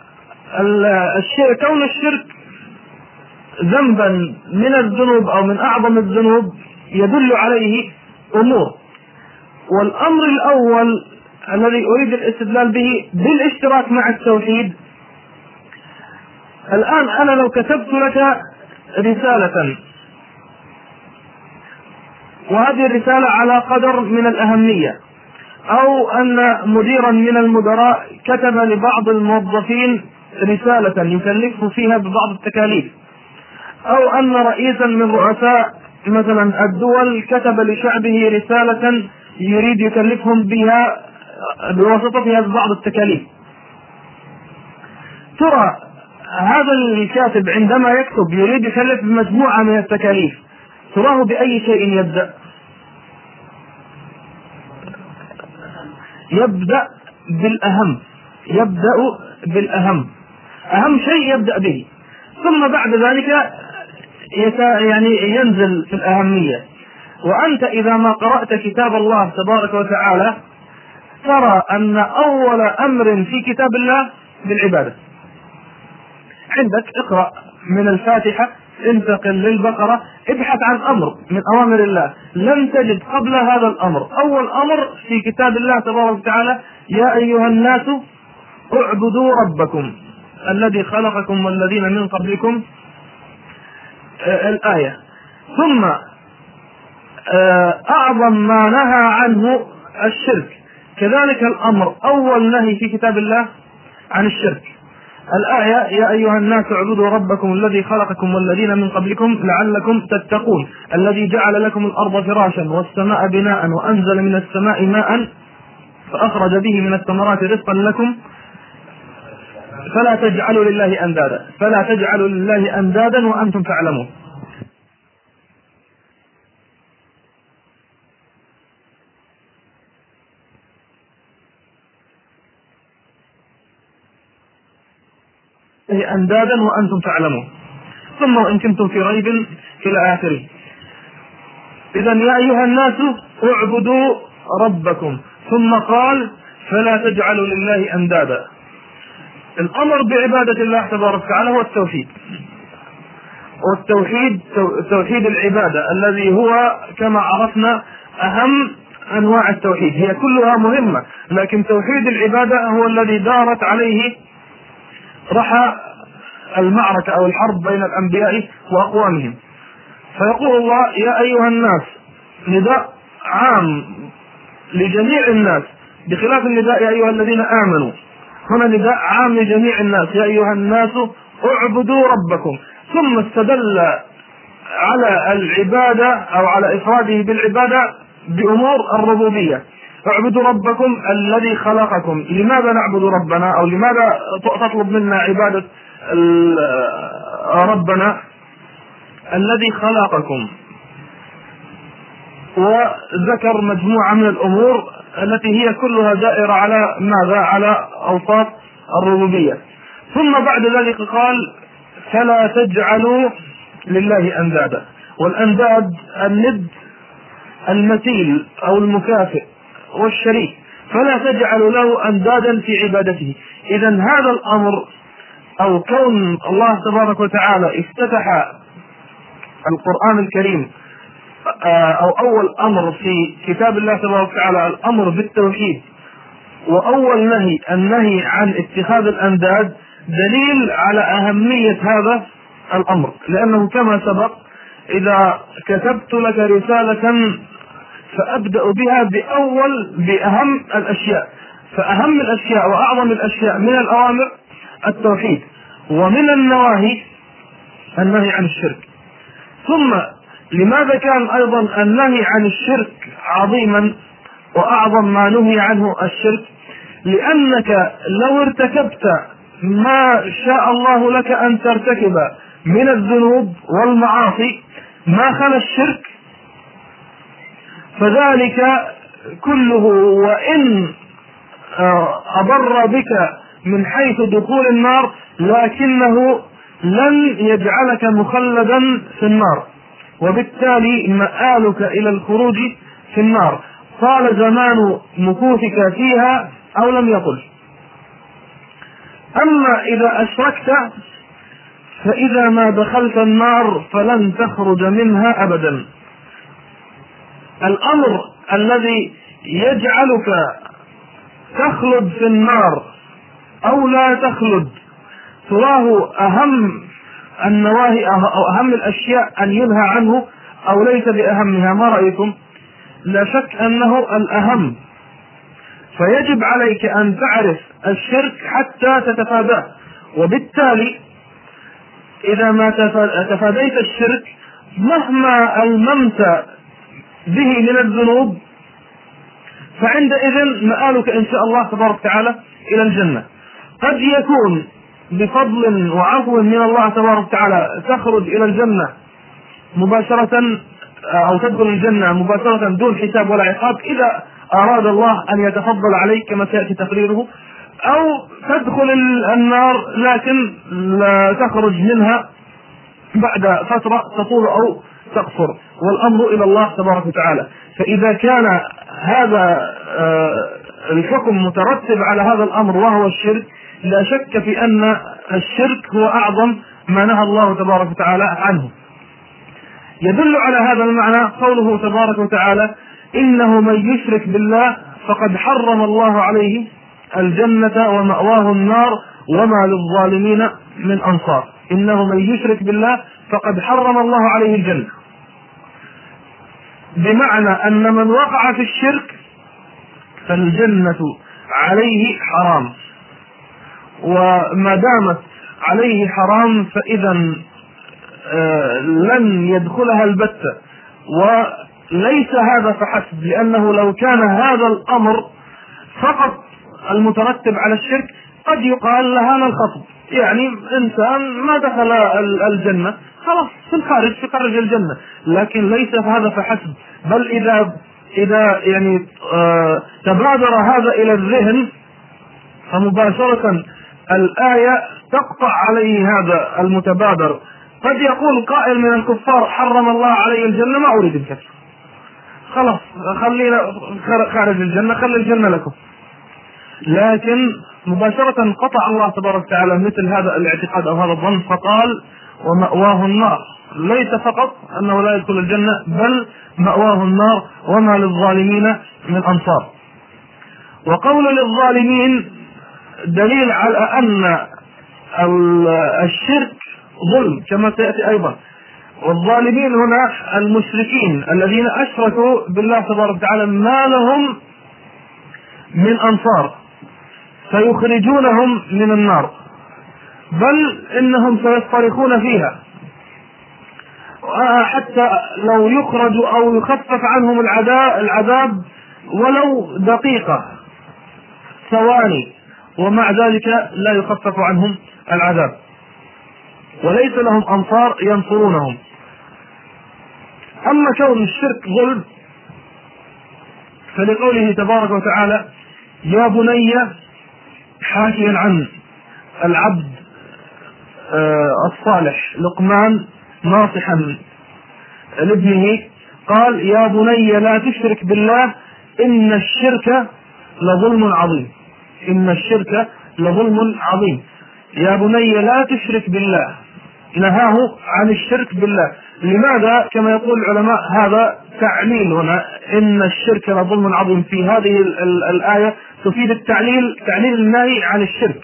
كون الشرك ذنبا من الذنوب أو من أعظم الذنوب يدل عليه أمور. والأمر الأول الذي أريد الاستدلال به بالاشتراك مع التوحيد. الآن أنا لو كتبت لك رسالة، وهذه الرسالة على قدر من الأهمية، أو أن مديرا من المدراء كتب لبعض الموظفين رسالة يكلفه فيها ببعض التكاليف، أو أن رئيسا من رؤساء مثلا الدول كتب لشعبه رسالة يريد يكلفهم بها بواسطتها ببعض التكاليف. ترى هذا الكاتب عندما يكتب يريد يكلف بمجموعة من التكاليف، تراه بأي شيء يبدأ؟ يبدأ بالأهم، أهم شيء يبدأ به، ثم بعد ذلك يعني ينزل في الأهمية. وأنت إذا ما قرأت كتاب الله تبارك وتعالى ترى أن أول أمر في كتاب الله بالعبادة. عندك اقرأ من الفاتحة انتقل للبقرة، ابحث عن أمر من أوامر الله لن تجد قبل هذا الأمر. أول أمر في كتاب الله تبارك وتعالى يا أيها الناس اعبدوا ربكم الذي خلقكم والذين من قبلكم، الآية. ثم أعظم ما نهى عنه الشرك، كذلك الأمر أول نهي في كتاب الله عن الشرك، الآية يا أيها الناس اعبدوا ربكم الذي خلقكم والذين من قبلكم لعلكم تتقون الذي جعل لكم الأرض فراشا والسماء بناء وأنزل من السماء ماء فأخرج به من الثمرات رزقا لكم فلا تجعلوا لله أندادا وأنتم تعلمون. أندادا وأنتم تعلمون، ثم وإن كنتم في ريب إلى آخره. إذن يا أيها الناس اعبدوا ربكم، ثم قال فلا تجعلوا لله أندادا. الأمر بعبادة الله تبارك وتعالى هو التوحيد، والتوحيد توحيد العبادة الذي هو كما عرفنا أهم أنواع التوحيد، هي كلها مهمة، لكن توحيد العبادة هو الذي دارت عليه رحى المعركة أو الحرب بين الأنبياء وأقوامهم. فيقول الله يا أيها الناس، نداء عام لجميع الناس بخلاف النداء يا أيها الذين آمنوا، هنا نداء عام لجميع الناس يا أيها الناس اعبدوا ربكم. ثم استدل على العبادة أو على إفراده بالعبادة بأمور الربوبية. اعبدوا ربكم الذي خلقكم. لماذا نعبد ربنا أو لماذا تطلب منا عبادة ربنا؟ الذي خلقكم، وذكر مجموعة من الأمور التي هي كلها دائرة على ماذا؟ على أوصاف الربوبية. ثم بعد ذلك قال فلا تجعلوا لله أندادا، والأنداد الند المثيل أو المكافئ والشريك، فلا تجعلوا له أندادا في عبادته. إذن هذا الأمر أو كون الله تبارك وتعالى افتتح القرآن الكريم أو أول أمر في كتاب الله تبارك وتعالى الأمر بالتوحيد، وأول نهي النهي عن اتخاذ الأنداد دليل على أهمية هذا الأمر، لأنه كما سبق إذا كتبت لك رسالة فأبدأ بها بأهم الأشياء، فأهم الأشياء وأعظم الأشياء من الأوامر التوحيد، ومن النواهي النهي عن الشرك. ثم لماذا كان أيضا النهي عن الشرك عظيما وأعظم ما نهي عنه الشرك؟ لأنك لو ارتكبت ما شاء الله لك أن ترتكب من الذنوب والمعاصي ما خلا الشرك فذلك كله وإن أضر بك من حيث دخول النار لكنه لن يجعلك مخلدا في النار، وبالتالي مآلك إلى الخروج في النار طال زمان مكوثك فيها أو لم يطل. أما إذا أشركت فإذا ما دخلت النار فلن تخرج منها أبدا. الأمر الذي يجعلك تخلد في النار أو لا تخلد تراه أهم النواهي أو أهم الأشياء أن ينهى عنه أو ليس بأهمها؟ ما رأيكم؟ لا شك أنه الأهم، فيجب عليك أن تعرف الشرك حتى تتفاداه، وبالتالي إذا ما تفاديت الشرك مهما الممت به من الذنوب فعندئذ مآلك إن شاء الله تبارك وتعالى إلى الجنة. قد يكون بفضل وعفو من الله تبارك وتعالى تخرج إلى الجنة مباشرة أو تدخل الجنة مباشرة دون حساب ولا عقاب إذا أراد الله أن يتفضل عليك كما سيأتي تقريره، أو تدخل النار لكن لا تخرج منها بعد فترة تطول أو تقصر، والأمر إلى الله تبارك وتعالى. فإذا كان هذا الحكم مترتب على هذا الأمر وهو الشرك لا شك في أن الشرك هو أعظم ما نهى الله تبارك وتعالى عنه. يدل على هذا المعنى قوله تبارك وتعالى إنه من يشرك بالله فقد حرم الله عليه الجنة ومأواه النار وما للظالمين من أنصار. إنه من يشرك بالله فقد حرم الله عليه الجنة، بمعنى أن من وقع في الشرك فالجنة عليه حرام، وما دامت عليه حرام فإذا لن يدخلها البتة. وليس هذا فحسب، لأنه لو كان هذا الأمر فقط المترتب على الشرك قد يقال لهذا الخطب، يعني إنسان ما دخل الجنة خلاص في خارج الجنة، لكن ليس هذا فحسب، بل إذا يعني تبادر هذا إلى الذهن فمباشرة الآية تقطع عليه هذا المتبادر. قد يقول قائل من الكفار حرم الله عليه الجنة ما أريد الكفر، خلاص خلينا خارج الجنة، خلي الجنة لكم، لكن مباشرة قطع الله تبارك وتعالى مثل هذا الاعتقاد أو هذا الظن فقال ومأواه النار. ليس فقط أنه لا يدخل الجنة بل مأواه النار وما للظالمين من أنصار. وقول للظالمين دليل على أن الشرك ظلم كما سيأتي أيضا، والظالمين هنا المشركين الذين أشركوا بالله تبارك وتعالى ما لهم من أنصار سيخرجونهم من النار، بل إنهم سيصطرخون فيها، حتى لو يخرجوا أو يخفف عنهم العذاب ولو دقيقة ثواني، ومع ذلك لا يخفف عنهم العذاب وليس لهم أنصار ينصرونهم. أما كون الشرك ظلم فلقوله تبارك وتعالى يا بني، حاكيا عن العبد الصالح لقمان ناصحا لابنه قال يا بني لا تشرك بالله إن الشرك لظلم عظيم. إن الشرك لظلم عظيم. يا بني لا تشرك بالله، نهاه عن الشرك بالله. لماذا؟ كما يقول العلماء هذا تعليل هنا، إن الشرك لظلم عظيم، في هذه الآية تفيد التعليل، تعليل النهي عن الشرك.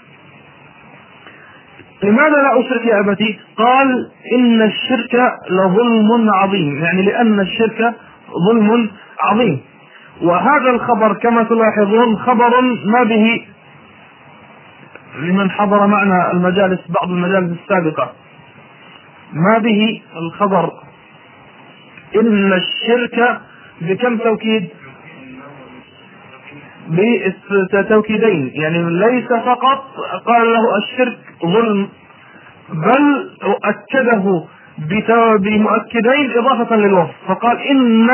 لماذا لا أشرك يا أبتي؟ قال إن الشرك لظلم عظيم، يعني لأن الشرك ظلم عظيم. وهذا الخبر كما تلاحظون خبر ما به، لمن حضر معنا المجالس بعض المجالس السابقة، ما به الخبر إن الشرك بكم توكيد؟ بتوكيدين، يعني ليس فقط قال له الشرك ظلم، بل أكده بمؤكدين إضافة للوصف، فقال إن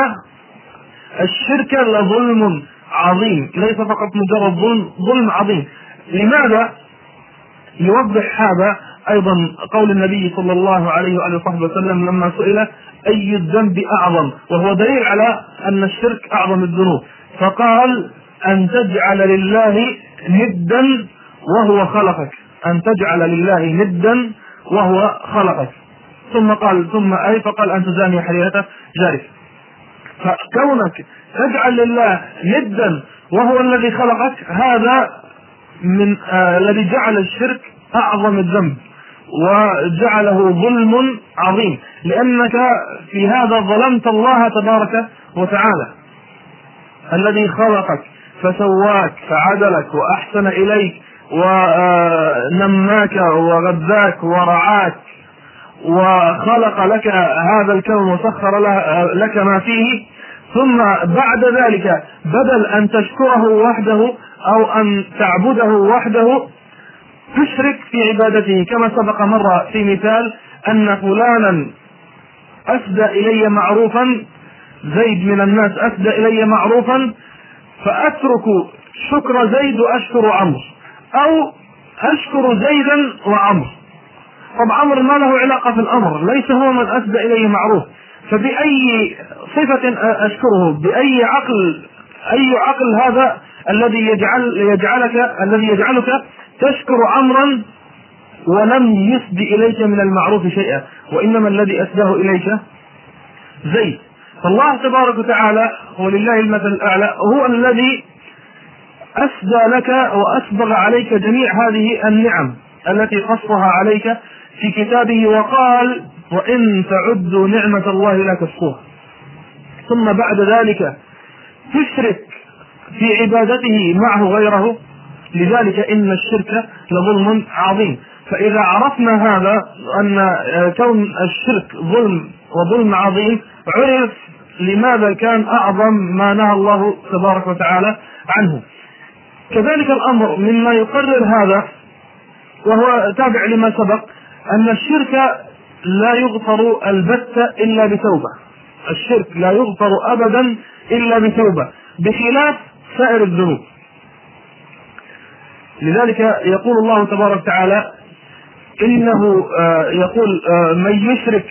الشرك لظلم عظيم، ليس فقط مجرد ظلم عظيم. لماذا؟ يوضح هذا أيضا قول النبي صلى الله عليه وآله وصحبه وسلم لما سئل أي الذنب أعظم، وهو دليل على أن الشرك أعظم الذنوب، فقال أن تجعل لله ندا وهو خلقك، أن تجعل لله ندا وهو خلقك. ثم قال فقال أن تزاني حريرة جارك. فكونك تجعل لله ندا وهو الذي خلقك، هذا من الذي جعل الشرك أعظم الذنب وجعله ظلم عظيم، لأنك في هذا ظلمت الله تبارك وتعالى الذي خلقك فسواك فعدلك وأحسن إليك ونماك وغذاك ورعاك وخلق لك هذا الكون وسخر لك ما فيه، ثم بعد ذلك بدل أن تشكره وحده أو أن تعبده وحده تشرك في عبادته، كما سبق مرة في مثال أن فلانا أسدى إلي معروفا، زيد من الناس أسدى إلي معروفا، فأترك شكر زيد وأشكر عمرو، أو أشكر زيدا وعمرو. طب عمرو ما له علاقة في الأمر، ليس هو من أسدى إليه معروف، فبأي صفة أشكره؟ بأي عقل؟ أي عقل هذا الذي يجعلك تشكر عمرا ولم يسد إليك من المعروف شيئا، وإنما الذي أسداه إليك زيد. فالله تبارك وتعالى ولله المثل الأعلى هو الذي أسدى لك وأسبغ عليك جميع هذه النعم التي قصها عليك في كتابه، وقال وإن تعدوا نعمة الله لا تحصوها. ثم بعد ذلك تشرك في عبادته معه غيره، لذلك إن الشرك لظلم عظيم. فإذا عرفنا هذا أن كون الشرك ظلم عظيم، عرف لماذا كان أعظم ما نهى الله تبارك وتعالى عنه. كذلك الأمر مما يقرر هذا وهو تابع لما سبق، أن الشرك لا يغفر البتة إلا بتوبة، الشرك لا يغفر أبدا إلا بتوبة، بخلاف سائر الذنوب. لذلك يقول الله تبارك وتعالى إنه يقول من يشرك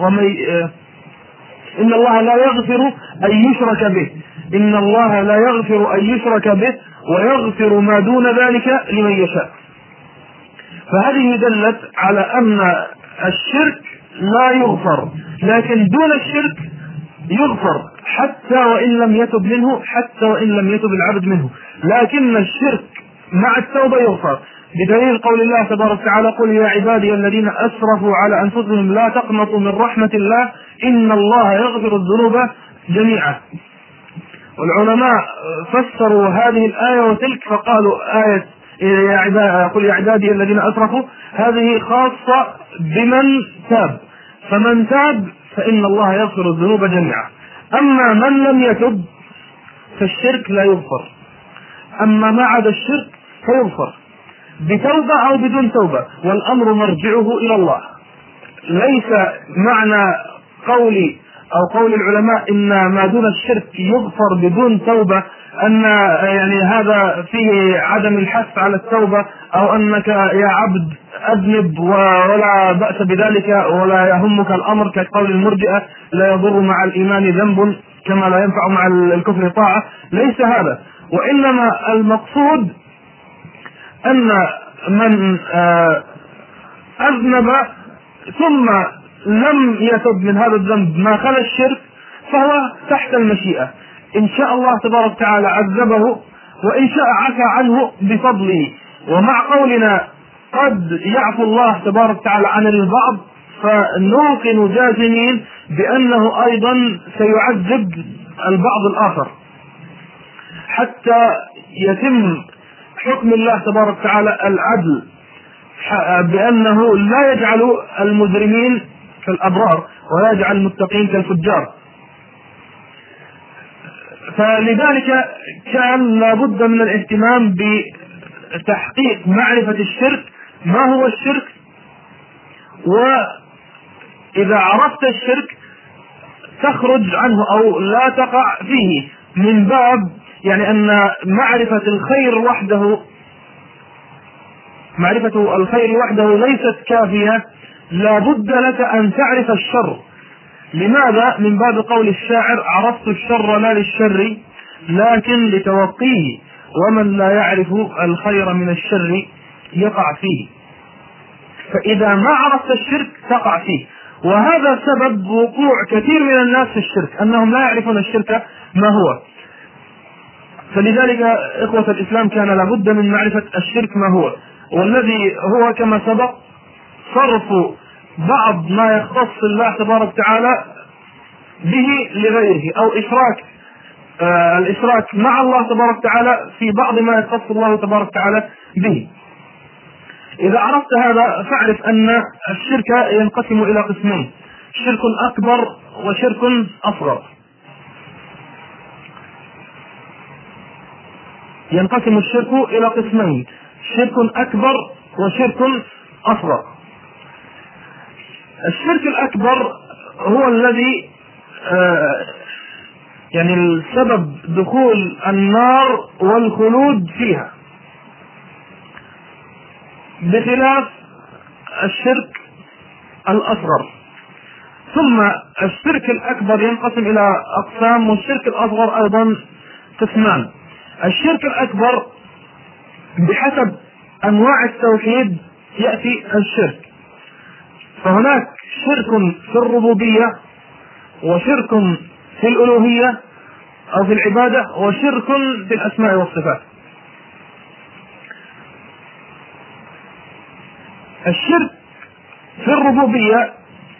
إن الله لا يغفر أن يشرك به، إن الله لا يغفر أن يشرك به ويغفر ما دون ذلك لمن يشاء. فهذه دلت على أن الشرك لا يغفر، لكن دون الشرك يغفر حتى وإن لم يتب منه، حتى وإن لم يتب العبد منه، لكن الشرك مع التوبة يغفر، بدليل قول الله تبارك وتعالى قل يا عبادي الذين أسرفوا على أنفسهم لا تقنطوا من رحمة الله إن الله يغفر الذنوب جميعا. والعلماء فسروا هذه الآية وتلك فقالوا آية قل يا عبادي الذين أسرفوا هذه خاصة بمن تاب، فمن تاب فإن الله يغفر الذنوب جميعا. أما من لم يتب فالشرك لا يغفر، أما ما عدا الشرك فيغفر بتوبة أو بدون توبة، والأمر مرجعه إلى الله. ليس معنى قولي أو قول العلماء إن ما دون الشرك يغفر بدون توبة أن يعني هذا فيه عدم الحث على التوبة، أو أنك يا عبد أذنب ولا بأس بذلك ولا يهمك الأمر، كقول المرجئة لا يضر مع الإيمان ذنب كما لا ينفع مع الكفر طاعة. ليس هذا، وإنما المقصود أن من أذنب ثم لم يتب من هذا الذنب ما خلا الشرك فهو تحت المشيئة، إن شاء الله تبارك وتعالى عذبه، وإن شاء عفى عنه بفضله. ومع قولنا قد يعفو الله تبارك وتعالى عن البعض، فنوقن جازمين بأنه أيضا سيعذب البعض الآخر حتى يتم حكم الله تبارك وتعالى العدل، بأنه لا يجعل المجرمين كالأبرار ولا يجعل المتقين كالفجار. فلذلك كان لابد من الاهتمام بتحقيق معرفة الشرك، ما هو الشرك، وإذا عرفت الشرك تخرج عنه أو لا تقع فيه، من باب يعني أن معرفة الخير وحده ليست كافية، لا بد لك أن تعرف الشر. لماذا؟ من باب قول الشاعر: عرفت الشر لا للشر لكن لتوقيه، ومن لا يعرف الخير من الشر يقع فيه. فإذا ما عرفت الشرك تقع فيه، وهذا سبب وقوع كثير من الناس في الشرك، أنهم لا يعرفون الشرك ما هو. فلذلك إخوة الإسلام كان لابد من معرفة الشرك ما هو، والذي هو كما سبق صرف بعض ما يختص الله تبارك وتعالى به لغيره، أو الإشراك مع الله تبارك وتعالى في بعض ما يختص الله تبارك وتعالى به. إذا عرفت هذا فاعرف أن الشرك ينقسم إلى قسمين: شرك أكبر وشرك أصغر. ينقسم الشرك إلى قسمين: شرك أكبر وشرك أصغر. الشرك الأكبر هو الذي يعني السبب دخول النار والخلود فيها، بخلاف الشرك الأصغر. ثم الشرك الأكبر ينقسم إلى أقسام، والشرك الأصغر أيضا قسمان. الشرك الأكبر بحسب أنواع التوحيد يأتي الشرك، فهناك شرك في الربوبية، وشرك في الألوهية أو في العبادة، وشرك في الأسماء والصفات. الشرك في الربوبية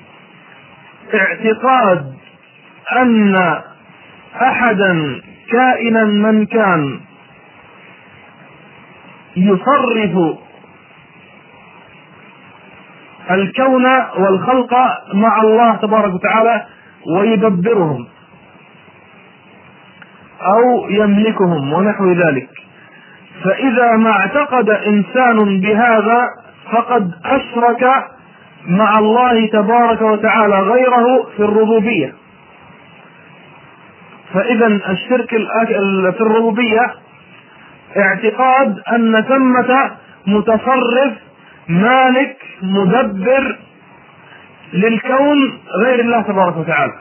اعتقاد أن أحدا كائنا من كان يصرف الكون والخلق مع الله تبارك وتعالى ويدبرهم أو يملكهم ونحو ذلك. فإذا ما اعتقد إنسان بهذا فقد أشرك مع الله تبارك وتعالى غيره في الربوبية. فإذا الشرك في الربوبية اعتقاد أن ثمة متصرف مالك مدبر للكون غير الله تبارك وتعالى،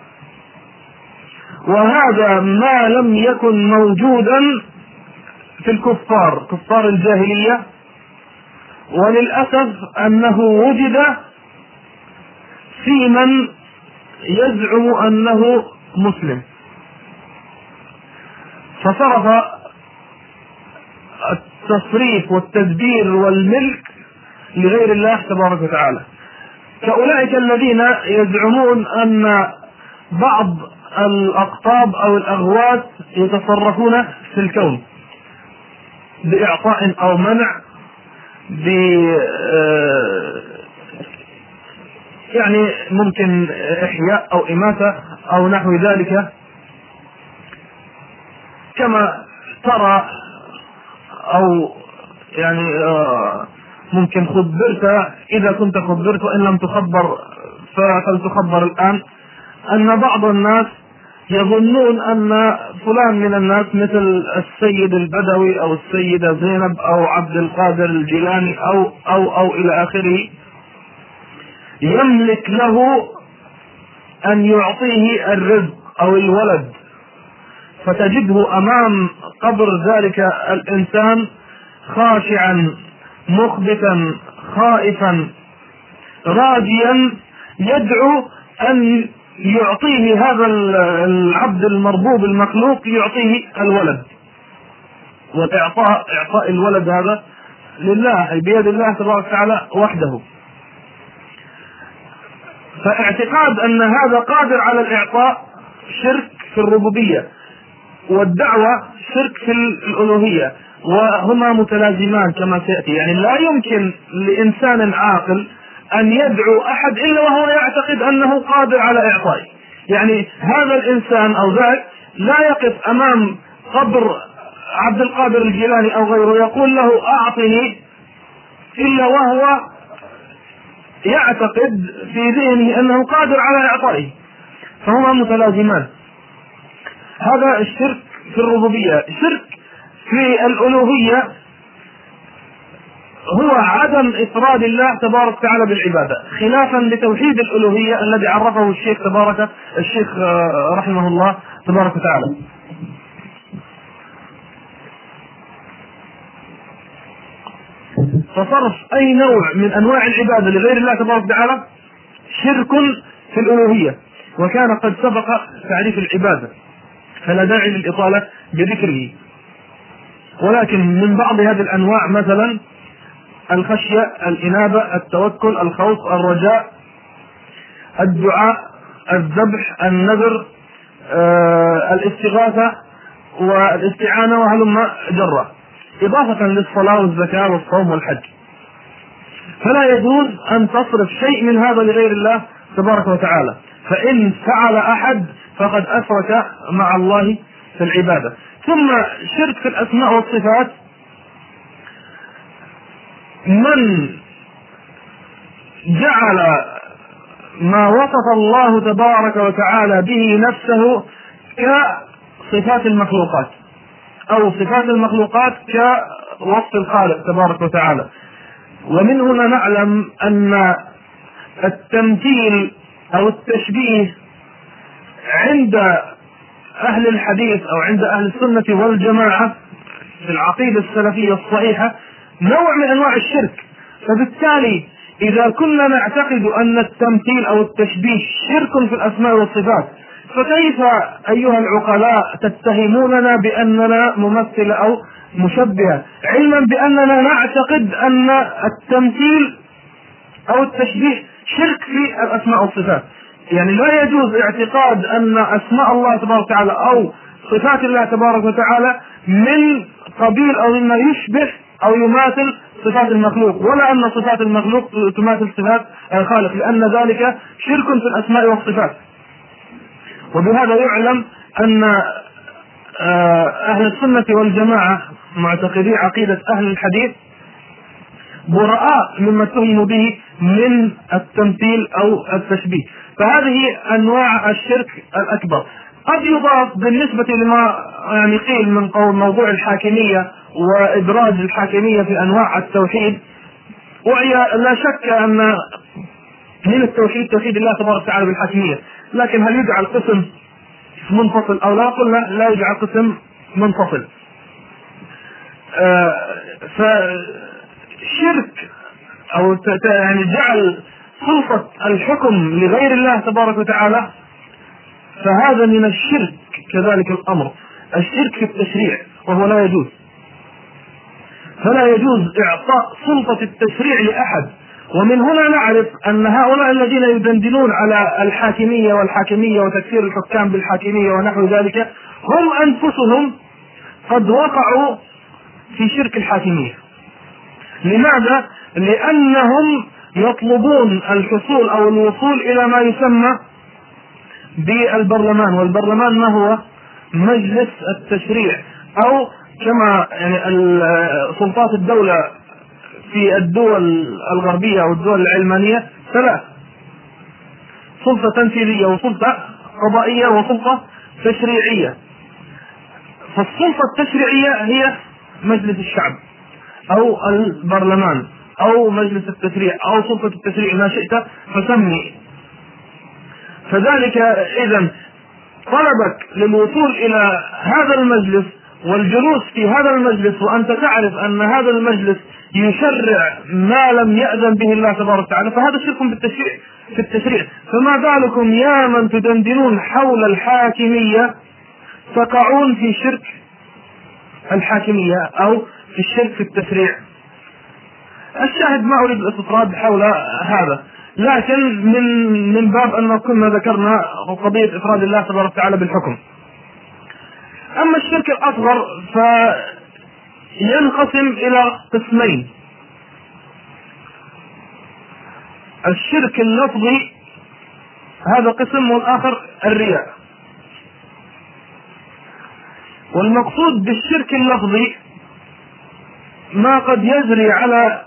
وهذا ما لم يكن موجودا في كفار الجاهلية، وللأسف أنه وجد في من يزعم أنه مسلم، فصرف التصريف والتدبير والملك لغير الله تبارك وتعالى، كأولئك الذين يزعمون أن بعض الأقطاب أو الأغواث يتصرفون في الكون بإعطاء أو منع، يعني ممكن إحياء أو إماتة أو نحو ذلك، كما ترى أو يعني ممكن خبرت، إذا كنت خبرت وإن لم تخبر فلتخبر الآن، أن بعض الناس يظنون أن فلان من الناس مثل السيد البدوي أو السيدة زينب أو عبد القادر الجيلاني أو إلى آخره يملك له أن يعطيه الرزق أو الولد، فتجده أمام قبر ذلك الإنسان خاشعا مخبتا خائفا راجيا يدعو أن يعطيه هذا العبد المربوب المخلوق، يعطيه الولد، إعطاء الولد هذا لله، بيد الله تبارك وتعالى وحده. فاعتقاد أن هذا قادر على الإعطاء شرك في الربوبية، والدعوة شرك في الألوهية، وهما متلازمان كما سيأتي. يعني لا يمكن لإنسان عاقل أن يدعو أحد إلا وهو يعتقد أنه قادر على إعطائه. يعني هذا الإنسان أو ذاك لا يقف أمام قبر عبد القادر الجيلاني أو غيره يقول له أعطني إلا وهو يعتقد في ذهنه أنه قادر على إعطائه، فهما متلازمان. هذا الشرك في الربوبية. شرك في الألوهية هو عدم إفراد الله تبارك وتعالى بالعبادة، خلافا لتوحيد الألوهية الذي عرفه الشيخ رحمه الله تبارك وتعالى. فصرف أي نوع من أنواع العبادة لغير الله تبارك وتعالى شرك في الألوهية، وكان قد سبق تعريف العبادة فلا داعي للإطالة بذكره. ولكن من بعض هذه الأنواع مثلا الخشية، الإنابة، التوكل، الخوف، الرجاء، الدعاء، الذبح، النذر، الاستغاثة والاستعانة وهلم جرة، إضافة للصلاة والزكاة والصوم والحج. فلا يجوز أن تصرف شيء من هذا لغير الله تبارك وتعالى، فإن فعل أحد فقد أشرك مع الله في العبادة. ثم شرك في الأسماء والصفات، من جعل ما وصف الله تبارك وتعالى به نفسه كصفات المخلوقات، أو صفات المخلوقات كوصف الخالق تبارك وتعالى. ومن هنا نعلم أن التمثيل أو التشبيه عند أهل الحديث أو عند أهل السنة والجماعة في العقيدة السلفية الصحيحة نوع من أنواع الشرك. فبالتالي إذا كنا نعتقد أن التمثيل أو التشبيه شرك في الأسماء والصفات، فكيف أيها العقلاء تتهموننا بأننا ممثل أو مشبهة، علما بأننا نعتقد أن التمثيل أو التشبيه شرك في الأسماء والصفات؟ يعني لا يجوز اعتقاد أن أسماء الله تبارك وتعالى أو صفات الله تبارك وتعالى من قبيل أو مما يشبه أو يماثل صفات المخلوق، ولا أن صفات المخلوق تماثل صفات الخالق، لأن ذلك شرك في الأسماء والصفات. وبهذا يعلم أن أهل السنة والجماعة معتقدي عقيدة أهل الحديث براء مما اتهموا به من التمثيل أو التشبيه. فهذه أنواع الشرك الأكبر. قد يضاف بالنسبة لما يعني قيل من قول موضوع الحاكمية وإدراج الحاكمية في أنواع التوحيد، وهي لا شك أن من التوحيد توحيد الله تبارك وتعالى بالحاكمية، لكن هل يجعل قسم منفصل أو لا؟ قلنا لا يجعل قسم منفصل. فشرك أو يعني جعل سلطة الحكم لغير الله تبارك وتعالى، فهذا من الشرك. كذلك الأمر الشرك في التشريع، وهو لا يجوز. فلا يجوز إعطاء سلطة التشريع لأحد. ومن هنا نعرف أن هؤلاء الذين يدندنون على الحاكمية والحاكمية وتكفير الحكام بالحاكمية ونحو ذلك هم أنفسهم قد وقعوا في شرك الحاكمية. لماذا؟ لأنهم يطلبون الحصول أو الوصول إلى ما يسمى بالبرلمان. والبرلمان ما هو؟ مجلس التشريع، أو كما يعني سلطات الدولة في الدول الغربية أو الدول العلمانية ثلاث: سلطة تنفيذية وسلطة قضائية وسلطة تشريعية. فالسلطة التشريعية هي مجلس الشعب أو البرلمان أو مجلس التشريع أو سلطة التشريع، ما شئت فسمي. فذلك إذن طلبك للوصول إلى هذا المجلس والجلوس في هذا المجلس وأنت تعرف أن هذا المجلس يشرع ما لم يأذن به الله تبارك وتعالى، فهذا شرك في التشريع. فما بالكم يا من تدندنون حول الحاكمية تقعون في شرك الحاكمية أو في الشرك في التشريع. الشاهد ما أريد الاستطراد حول هذا، لكن من باب أن كنا ذكرنا قضية إفراد الله تبارك وتعالى بالحكم. أما الشرك الأصغر فينقسم إلى قسمين: الشرك اللفظي هذا قسم، والآخر الرياء. والمقصود بالشرك اللفظي ما قد يجري على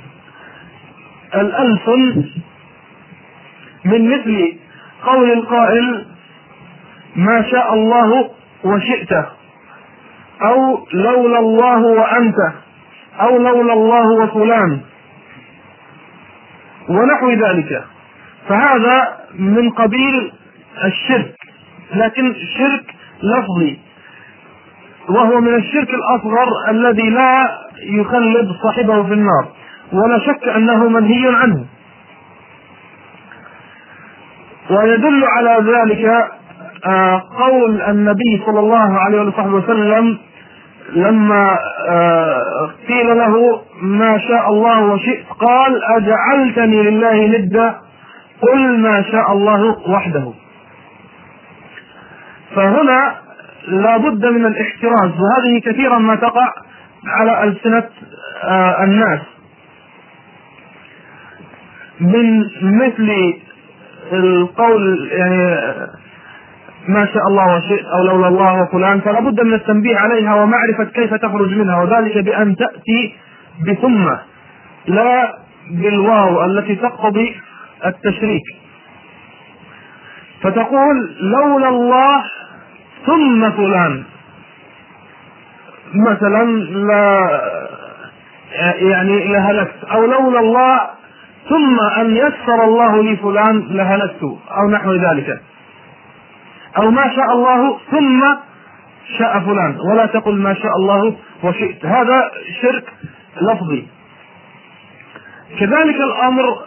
الألسن من مثل قول القائل ما شاء الله وشئت، أو لولا الله وأنت، أو لولا الله وفلان، ونحو ذلك. فهذا من قبيل الشرك، لكن شرك لفظي، وهو من الشرك الأصغر الذي لا يخلد صاحبه في النار، ولا شك أنه منهي عنه. ويدل على ذلك قول النبي صلى الله عليه وسلم لما قيل له ما شاء الله وشئت قال أجعلتني لله ندا قل ما شاء الله وحده. فهنا لا بد من الاحتراز، وهذه كثيرا ما تقع على ألسنة الناس، من مثل القول يعني ما شاء الله وشئت أو لولا الله وفلان، فلا بد من التنبيه عليها ومعرفة كيف تخرج منها، وذلك بأن تأتي بثم لا بالواو التي تقتضي التشريك، فتقول لولا الله ثم فلان مثلا لا يعني لهلكت، أو لولا الله ثم أن يسر الله لي فلان لهلكت، أو نحو ذلك، أو ما شاء الله ثم شاء فلان، ولا تقل ما شاء الله وشئت. هذا شرك لفظي. كذلك الأمر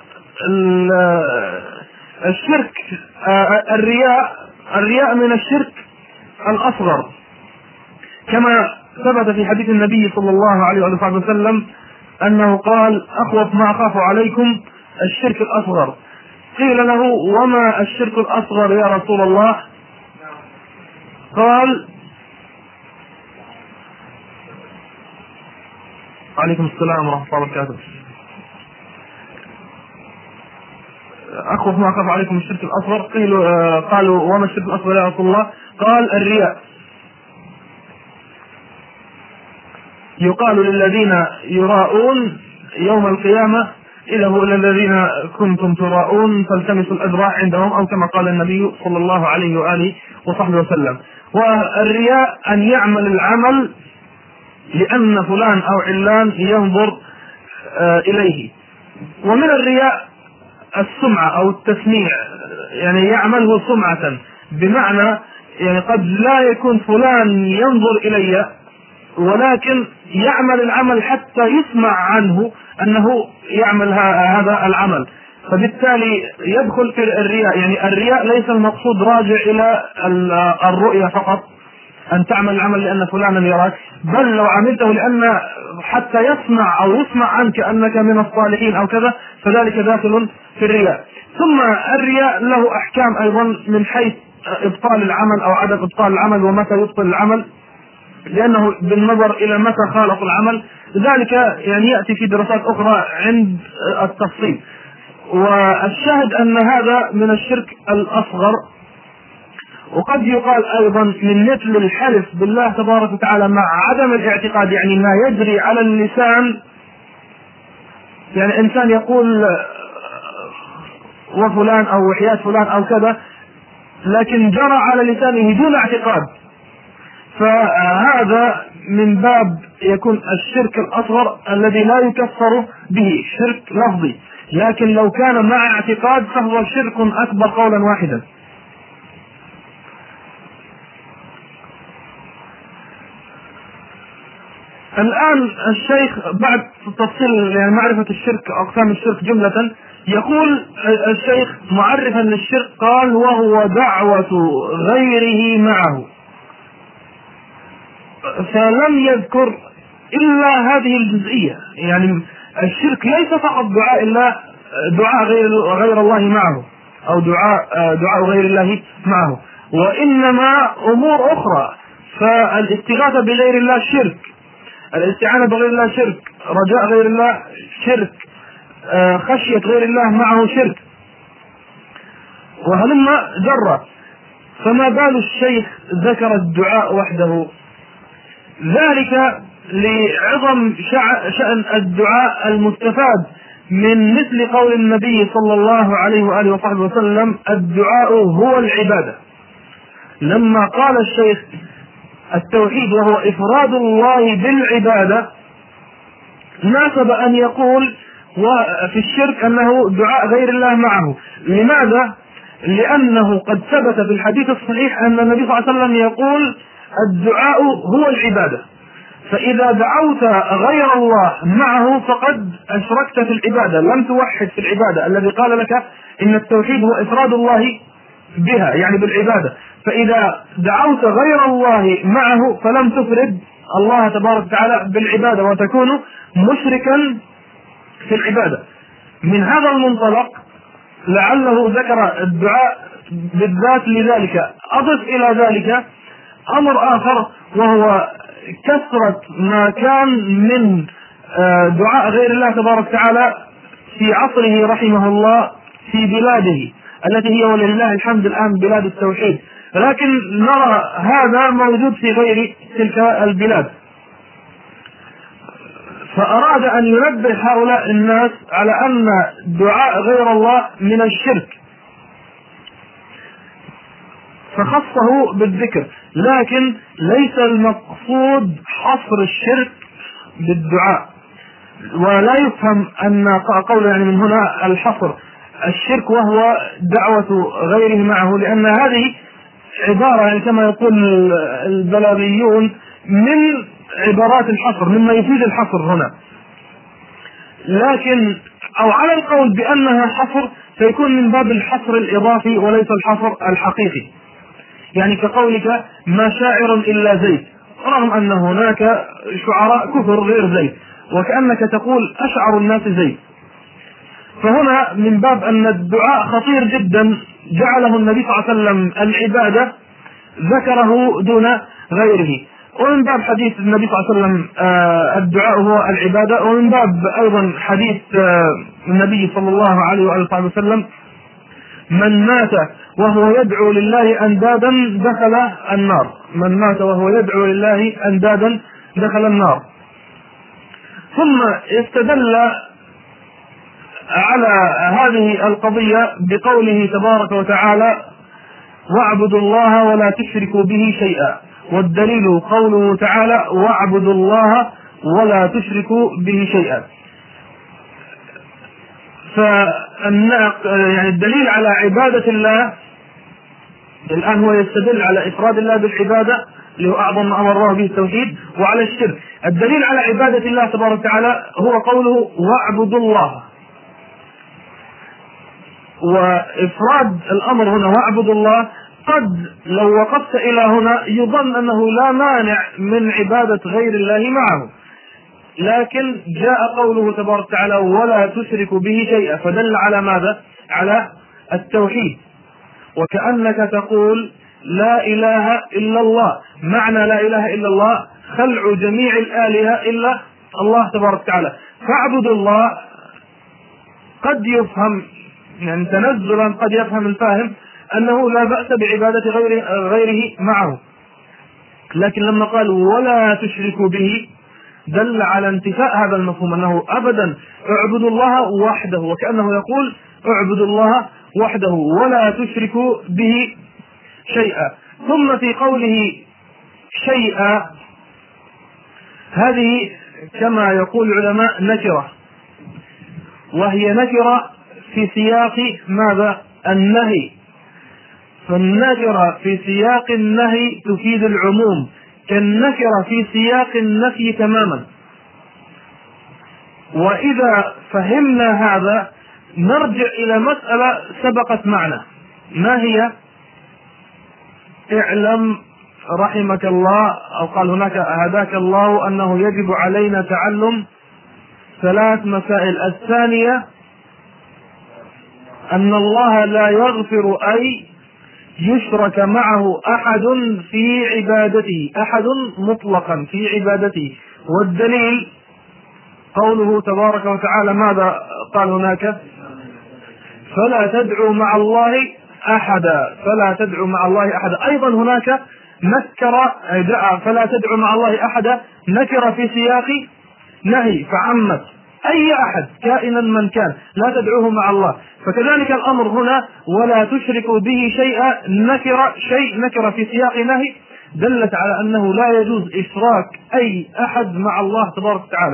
الشرك الرياء من الشرك الأصغر، كما ثبت في حديث النبي صلى الله عليه وسلم أنه قال أخوف ما أخاف عليكم الشرك الأصغر. قيل له وما الشرك الأصغر يا رسول الله؟ قال عليكم السلام ورحمة الله وبركاته، أخوف ما أخاف عليكم الشرك الأصغر. قالوا وما الشرك الأصغر يا رسول الله؟ قال الرياء. يقال للذين يراءون يوم القيامة إله إلى الذين كنتم تراءون فالتمسوا الأجر عندهم، أو كما قال النبي صلى الله عليه وآله وصحبه وسلم. والرياء أن يعمل العمل لأن فلان أو علان ينظر إليه. ومن الرياء السمعة أو التسميع، يعني يعمله سمعة، بمعنى يعني قد لا يكون فلان ينظر إلي، ولكن يعمل العمل حتى يسمع عنه أنه يعمل هذا العمل، فبالتالي يدخل في الرياء. يعني الرياء ليس المقصود راجع إلى الرؤية فقط، أن تعمل العمل لأن فلانا يراك، بل لو عملته لأن حتى يسمع أو يسمع عنك أنك من الصالحين أو كذا، فذلك داخل في الرياء. ثم الرياء له أحكام أيضا من حيث إبطال العمل أو عدم إبطال العمل، ومتى يبطل العمل، لأنه بالنظر إلى متى خالط العمل، ذلك يعني يأتي في دراسات أخرى عند التفصيل. والشاهد أن هذا من الشرك الأصغر. وقد يقال أيضا من مثل الحلف بالله تبارك وتعالى مع عدم الاعتقاد، يعني ما يجري على اللسان، يعني إنسان يقول وفلان أو وحياة فلان أو كذا، لكن جرى على لسانه دون اعتقاد، فهذا من باب يكون الشرك الأصغر الذي لا يكفر به، شرك لفظي، لكن لو كان مع اعتقاد فهو شرك أكبر قولا واحدا. الآن الشيخ بعد تفصيل يعني معرفة الشرك أقسام الشرك جملة، يقول الشيخ معرفا للشرك قال: وهو دعوة غيره معه. فلم يذكر إلا هذه الجزئية، يعني الشرك ليس فقط دعاء الله، دعاء غير الله معه، أو دعاء غير الله معه، وإنما أمور أخرى. فالاستغاثة بغير الله شرك، الاستعانة بغير الله شرك، رجاء غير الله شرك، خشية غير الله معه شرك، وهلم جرة. فما بال الشيخ ذكر الدعاء وحده؟ ذلك لعظم شأن الدعاء المستفاد من مثل قول النبي صلى الله عليه وآله وصحبه وسلم: الدعاء هو العبادة. لما قال الشيخ التوحيد وهو إفراد الله بالعبادة، ناسب أن يقول في الشرك أنه دعاء غير الله معه. لماذا؟ لأنه قد ثبت في الحديث الصحيح أن النبي صلى الله عليه وسلم يقول: الدعاء هو العبادة. فإذا دعوت غير الله معه فقد أشركت في العبادة، لم توحد في العبادة الذي قال لك إن التوحيد هو إفراد الله بها، يعني بالعبادة. فإذا دعوت غير الله معه فلم تفرد الله تبارك وتعالى بالعبادة، وتكون مشركا في العبادة. من هذا المنطلق لعله ذكر الدعاء بالذات لذلك. أضف إلى ذلك أمر آخر، وهو كثرة ما كان من دعاء غير الله تبارك وتعالى في عصره رحمه الله في بلاده التي هي ولله الحمد الآن بلاد التوحيد، لكن نرى هذا موجود في غير تلك البلاد. فأراد أن ينبه هؤلاء الناس على أن دعاء غير الله من الشرك، فخصه بالذكر. لكن ليس المقصود حصر الشرك بالدعاء، ولا يفهم أن قول يعني من هنا الحصر الشرك وهو دعوة غيره معه، لأن هذه عبارة يعني كما يقول البلاغيون من عبارات الحصر، مما يفيد الحصر هنا. لكن أو على القول بأنها حصر فيكون من باب الحصر الإضافي وليس الحصر الحقيقي، يعني كقولك: ما شاعر إلا زيد، رغم أن هناك شعراء كثر غير زيد، وكأنك تقول: أشعر الناس زيد. فهنا من باب أن الدعاء خطير جدا جعله النبي صلى الله عليه وسلم العبادة، ذكره دون غيره. ومن باب حديث النبي صلى الله عليه وسلم الدعاء هو العبادة. ومن باب أيضا حديث النبي صلى الله عليه وآله وسلم: من مات وهو يدعو لله أندادا دخل النار. من مات وهو يدعو لله أندادا دخل النار. ثم استدل على هذه القضية بقوله تبارك وتعالى: واعبدوا الله ولا تشركوا به شيئا. والدليل قوله تعالى: واعبدوا الله ولا تشركوا به شيئا. يعني الدليل على عبادة الله الآن هو يستدل على إفراد الله بالعبادة اللي هو أعظم ما أمر الله به التوحيد، وعلى الشرك. الدليل على عبادة الله تبارك وتعالى هو قوله: واعبدوا الله. وإفراد الأمر هنا واعبدوا الله قد لو وقفت إلى هنا يظن أنه لا مانع من عبادة غير الله معه، لكن جاء قوله تبارك وتعالى: ولا تشرك به شيئا، فدل على ماذا؟ على التوحيد. وكأنك تقول: لا إله إلا الله. معنى لا إله إلا الله خلع جميع الآلهة إلا الله تبارك وتعالى. فاعبدوا الله قد يفهم يعني تنزلا، قد يفهم الفاهم أنه لا بأس بعبادة غيره معه، لكن لما قال ولا تشركوا به دل على انتفاء هذا المفهوم، أنه أبدا اعبدوا الله وحده، وكأنه يقول اعبدوا الله وحده ولا تشركوا به شيئا. ثم في قوله شيئا هذه كما يقول العلماء نكرة، وهي نكرة في سياق ماذا؟ النهي. فالنكرة في سياق النهي تفيد العموم، كالنكرة في سياق النفي تماما. وإذا فهمنا هذا نرجع إلى مسألة سبقت معنا، ما هي؟ اعلم رحمك الله، أو قال هناك هداك الله، أنه يجب علينا تعلم 3 مسائل. الثانية أن الله لا يغفر أي يشرك معه أحد في عبادته، أحد مطلقا في عبادته. والدليل قوله تبارك وتعالى، ماذا قال هناك؟ فلا تدعوا مع الله أحدا، فلا تدعوا مع الله أحدا. أيضا هناك نكر، فلا تدعوا مع الله أحدا نكر في سياق نهي فعمت أي أحد كائنا من كان، لا تدعوه مع الله. فكذلك الأمر هنا، ولا تشركوا به شيئا، نكر في سياق نهي دلت على أنه لا يجوز إشراك أي أحد مع الله تبارك وتعالى،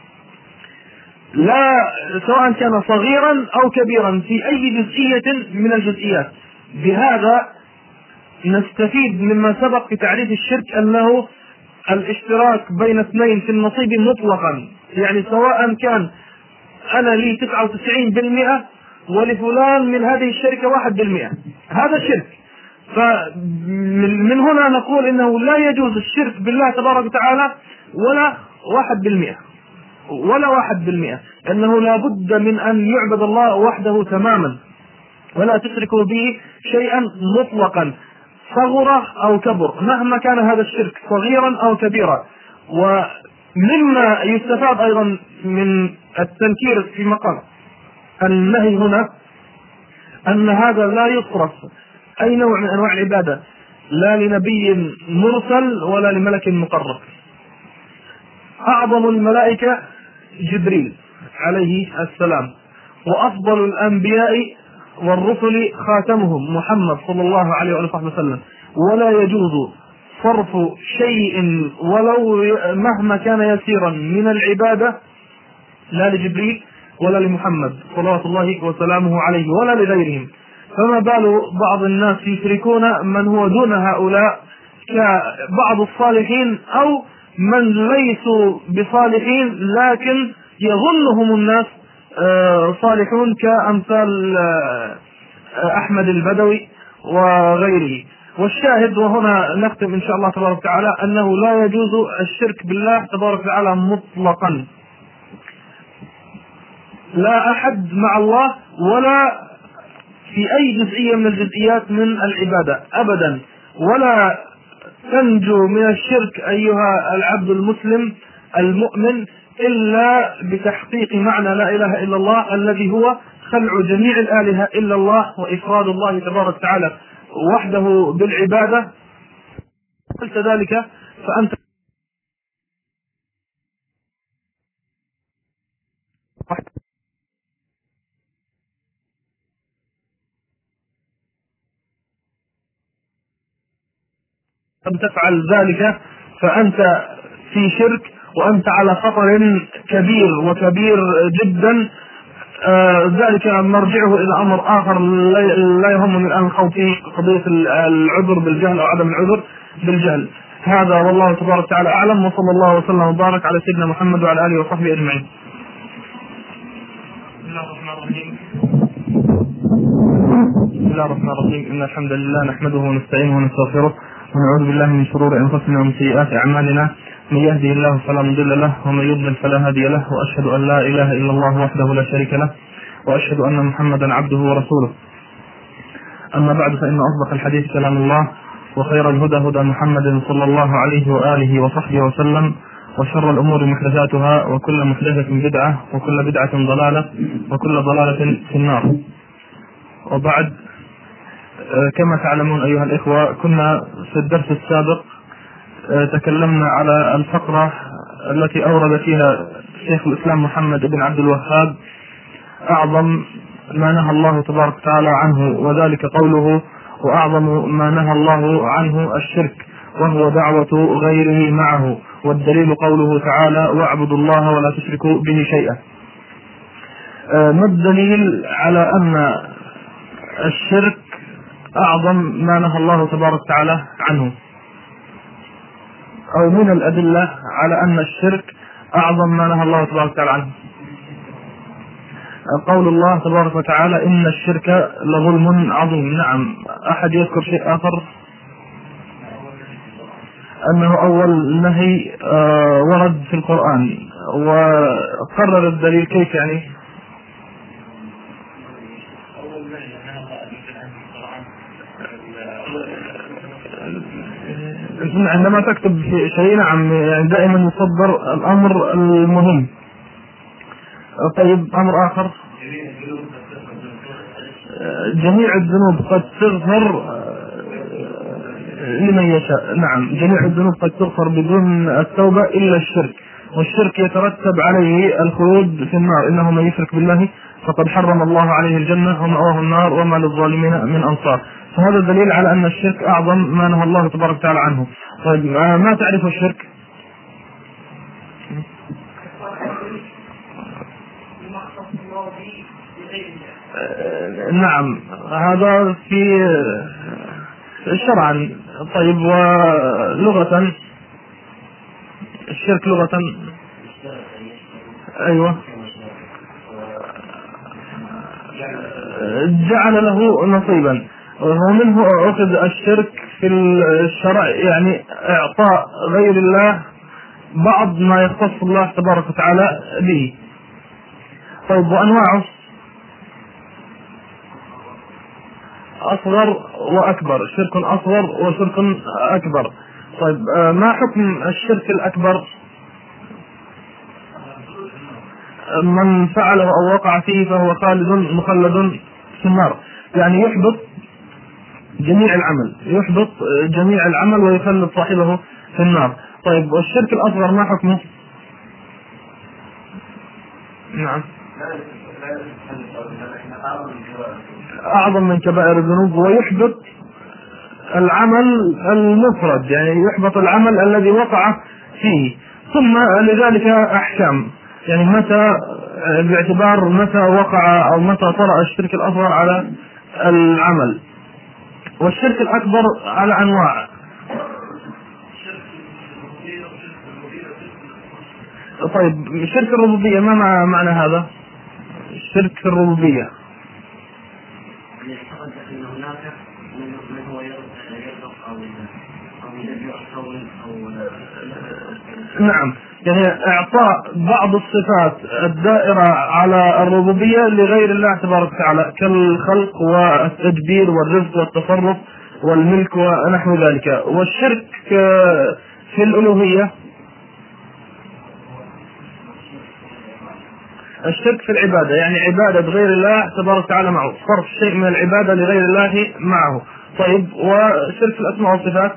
لا سواء كان صغيرا أو كبيرا في أي جزئية من الجزئيات. بهذا نستفيد مما سبق في تعريف الشرك أنه الاشتراك بين 2 في النصيب مطلقا، يعني سواء كان أنا لي 99% ولفلان من هذه الشركة 1%، هذا شرك. فمن هنا نقول إنه لا يجوز الشرك بالله تبارك وتعالى ولا 1%، ولا 1%، أنه لا بد من أن يعبد الله وحده تماما، ولا تشركوا به شيئا مطلقا صغر أو كبر، مهما كان هذا الشرك صغيرا أو كبيرا. ومما يستفاد أيضا من التنكير في مقام النهي هنا أن هذا لا يصرف أي نوع من أنواع العبادة، لا لنبي مرسل ولا لملك مقرب. أعظم الملائكة جبريل عليه السلام، وأفضل الأنبياء والرسل خاتمهم محمد صلى الله عليه وسلم. ولا يجوز صرف شيء ولو مهما كان يسيرا من العبادة لا لجبريل ولا لمحمد صلوات الله وسلامه عليه ولا لغيرهم. فما بال بعض الناس يشركون من هو دون هؤلاء كبعض الصالحين أو من ليسوا بصالحين لكن يظنهم الناس صالحون، كأمثال أحمد البدوي وغيره. والشاهد، وهنا نختم إن شاء الله تبارك وتعالى، أنه لا يجوز الشرك بالله تبارك وتعالى مطلقا، لا أحد مع الله ولا في أي جزئية من الجزئيات من العبادة أبدا. ولا تنجو من الشرك أيها العبد المسلم المؤمن إلا بتحقيق معنى لا إله إلا الله، الذي هو خلع جميع الآلهة إلا الله، وإفراد الله تبارك وتعالى وحده بالعبادة. قلت ذلك فأنت تفعل ذلك فأنت في شرك، وأنت على خطر كبير وكبير جدا. ذلك مرجعه إلى أمر آخر لا يهمني الآن الخوض فيه، قضية العذر بالجهل أو عدم العذر بالجهل. هذا والله تبارك وتعالى أعلم، وصلى الله وسلم وبارك على سيدنا محمد وعلى آله وصحبه أجمعين. بسم الله الرحمن الرحيم. إن الحمد لله نحمده ونستعينه ونستغفره ونعوذ بالله من شرور أنفسنا ومن سيئات أعمالنا. من يهده الله فلا مضل له ومن يضلل فلا هادي له، وأشهد أن لا إله إلا الله وحده لا شريك له، وأشهد أن محمدا عبده ورسوله. أما بعد، فإن أصدق الحديث كلام الله، وخير الهدى هدى محمد صلى الله عليه وآله وصحبه وسلم، وشر الأمور محدثاتها، وكل محدثة بدعة، وكل بدعة ضلالة، وكل ضلالة في النار. وبعد، كما تعلمون أيها الإخوة، كنا في الدرس السابق تكلمنا على الفقرة التي أورد فيها شيخ الإسلام محمد بن عبد الوهاب أعظم ما نهى الله تبارك وتعالى عنه، وذلك قوله: وأعظم ما نهى الله عنه الشرك، وهو دعوة غيره معه، والدليل قوله تعالى: واعبدوا الله ولا تشركوا به شيئا. ما الدليل على أن الشرك أعظم ما نهى الله تبارك وتعالى عنه؟ أو من الأدلة على أن الشرك أعظم ما نهى الله تبارك وتعالى عنه؟ قول الله تبارك وتعالى إن الشرك لظلم عظيم. نعم. أحد يذكر شيء آخر؟ أنه أول نهي ورد في القرآن، وقرر الدليل كيف يعني؟ عندما تكتب شيء نعم يعني دائما يصدر الأمر المهم. طيب أمر آخر، جميع الذنوب قد تغفر لمن يشاء. نعم، جميع الذنوب قد تغفر بدون التوبة إلا الشرك، والشرك يترتب عليه الخلود في النار. إنه من يشرك بالله فقد حرم الله عليه الجنة ومأواه النار وما للظالمين من أنصار. فهذا دليل على أن الشرك أعظم ما نهى الله تبارك وتعالى عنه. طيب ما تعرف الشرك؟ نعم، هذا في شرعا. طيب ولغة الشرك لغة؟ أيوة، جعل له نصيبا، ومنه أخذ الشرك في الشرع يعني إعطاء غير الله بعض ما يختص الله تبارك وتعالى به. طيب وأنواعه؟ أصغر وأكبر، شرك أصغر وشرك أكبر. طيب ما حكم الشرك الأكبر؟ من فعله أو وقع فيه فهو مخلد في النار، يعني يحبط جميع العمل ويخلد صاحبه في النار. طيب والشرك الأصغر ما حكمه؟ نعم، أعظم من كبائر الذنوب، ويحبط العمل المفرد، يعني يحبط العمل الذي وقع فيه. ثم لذلك أحكام، يعني متى باعتبار متى وقع أو متى طرأ الشرك الأصغر على العمل. والشرك الأكبر على أنواع. طيب شرك الربوبية ما معنى هذا؟ الشرك في الربوبية نعم، يعني إعطاء بعض الصفات الدائرة على الربوبية لغير الله تبارك وتعالى، كالخلق والتدبير والرزق والتصرف والملك ونحو ذلك. والشرك في الألوهية، الشرك في العبادة يعني عبادة غير الله تبارك وتعالى معه، صرف شيء من العبادة لغير الله معه. طيب وشرك في الأسماء والصفات؟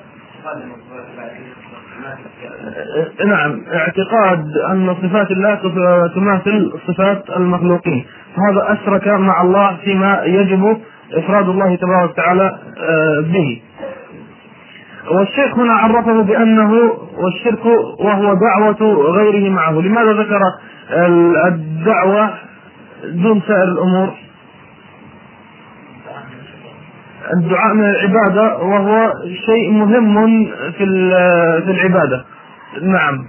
نعم، اعتقاد أن صفات الله تماثل صفات المخلوقين، هذا أشرك مع الله فيما يجب إفراد الله تبارك وتعالى به. والشيخ هنا عرفه بأنه والشرك وهو دعوة غيره معه. لماذا ذكر الدعوة دون سائر الأمور؟ الدعاء من العبادة وهو شيء مهم في العبادة. نعم،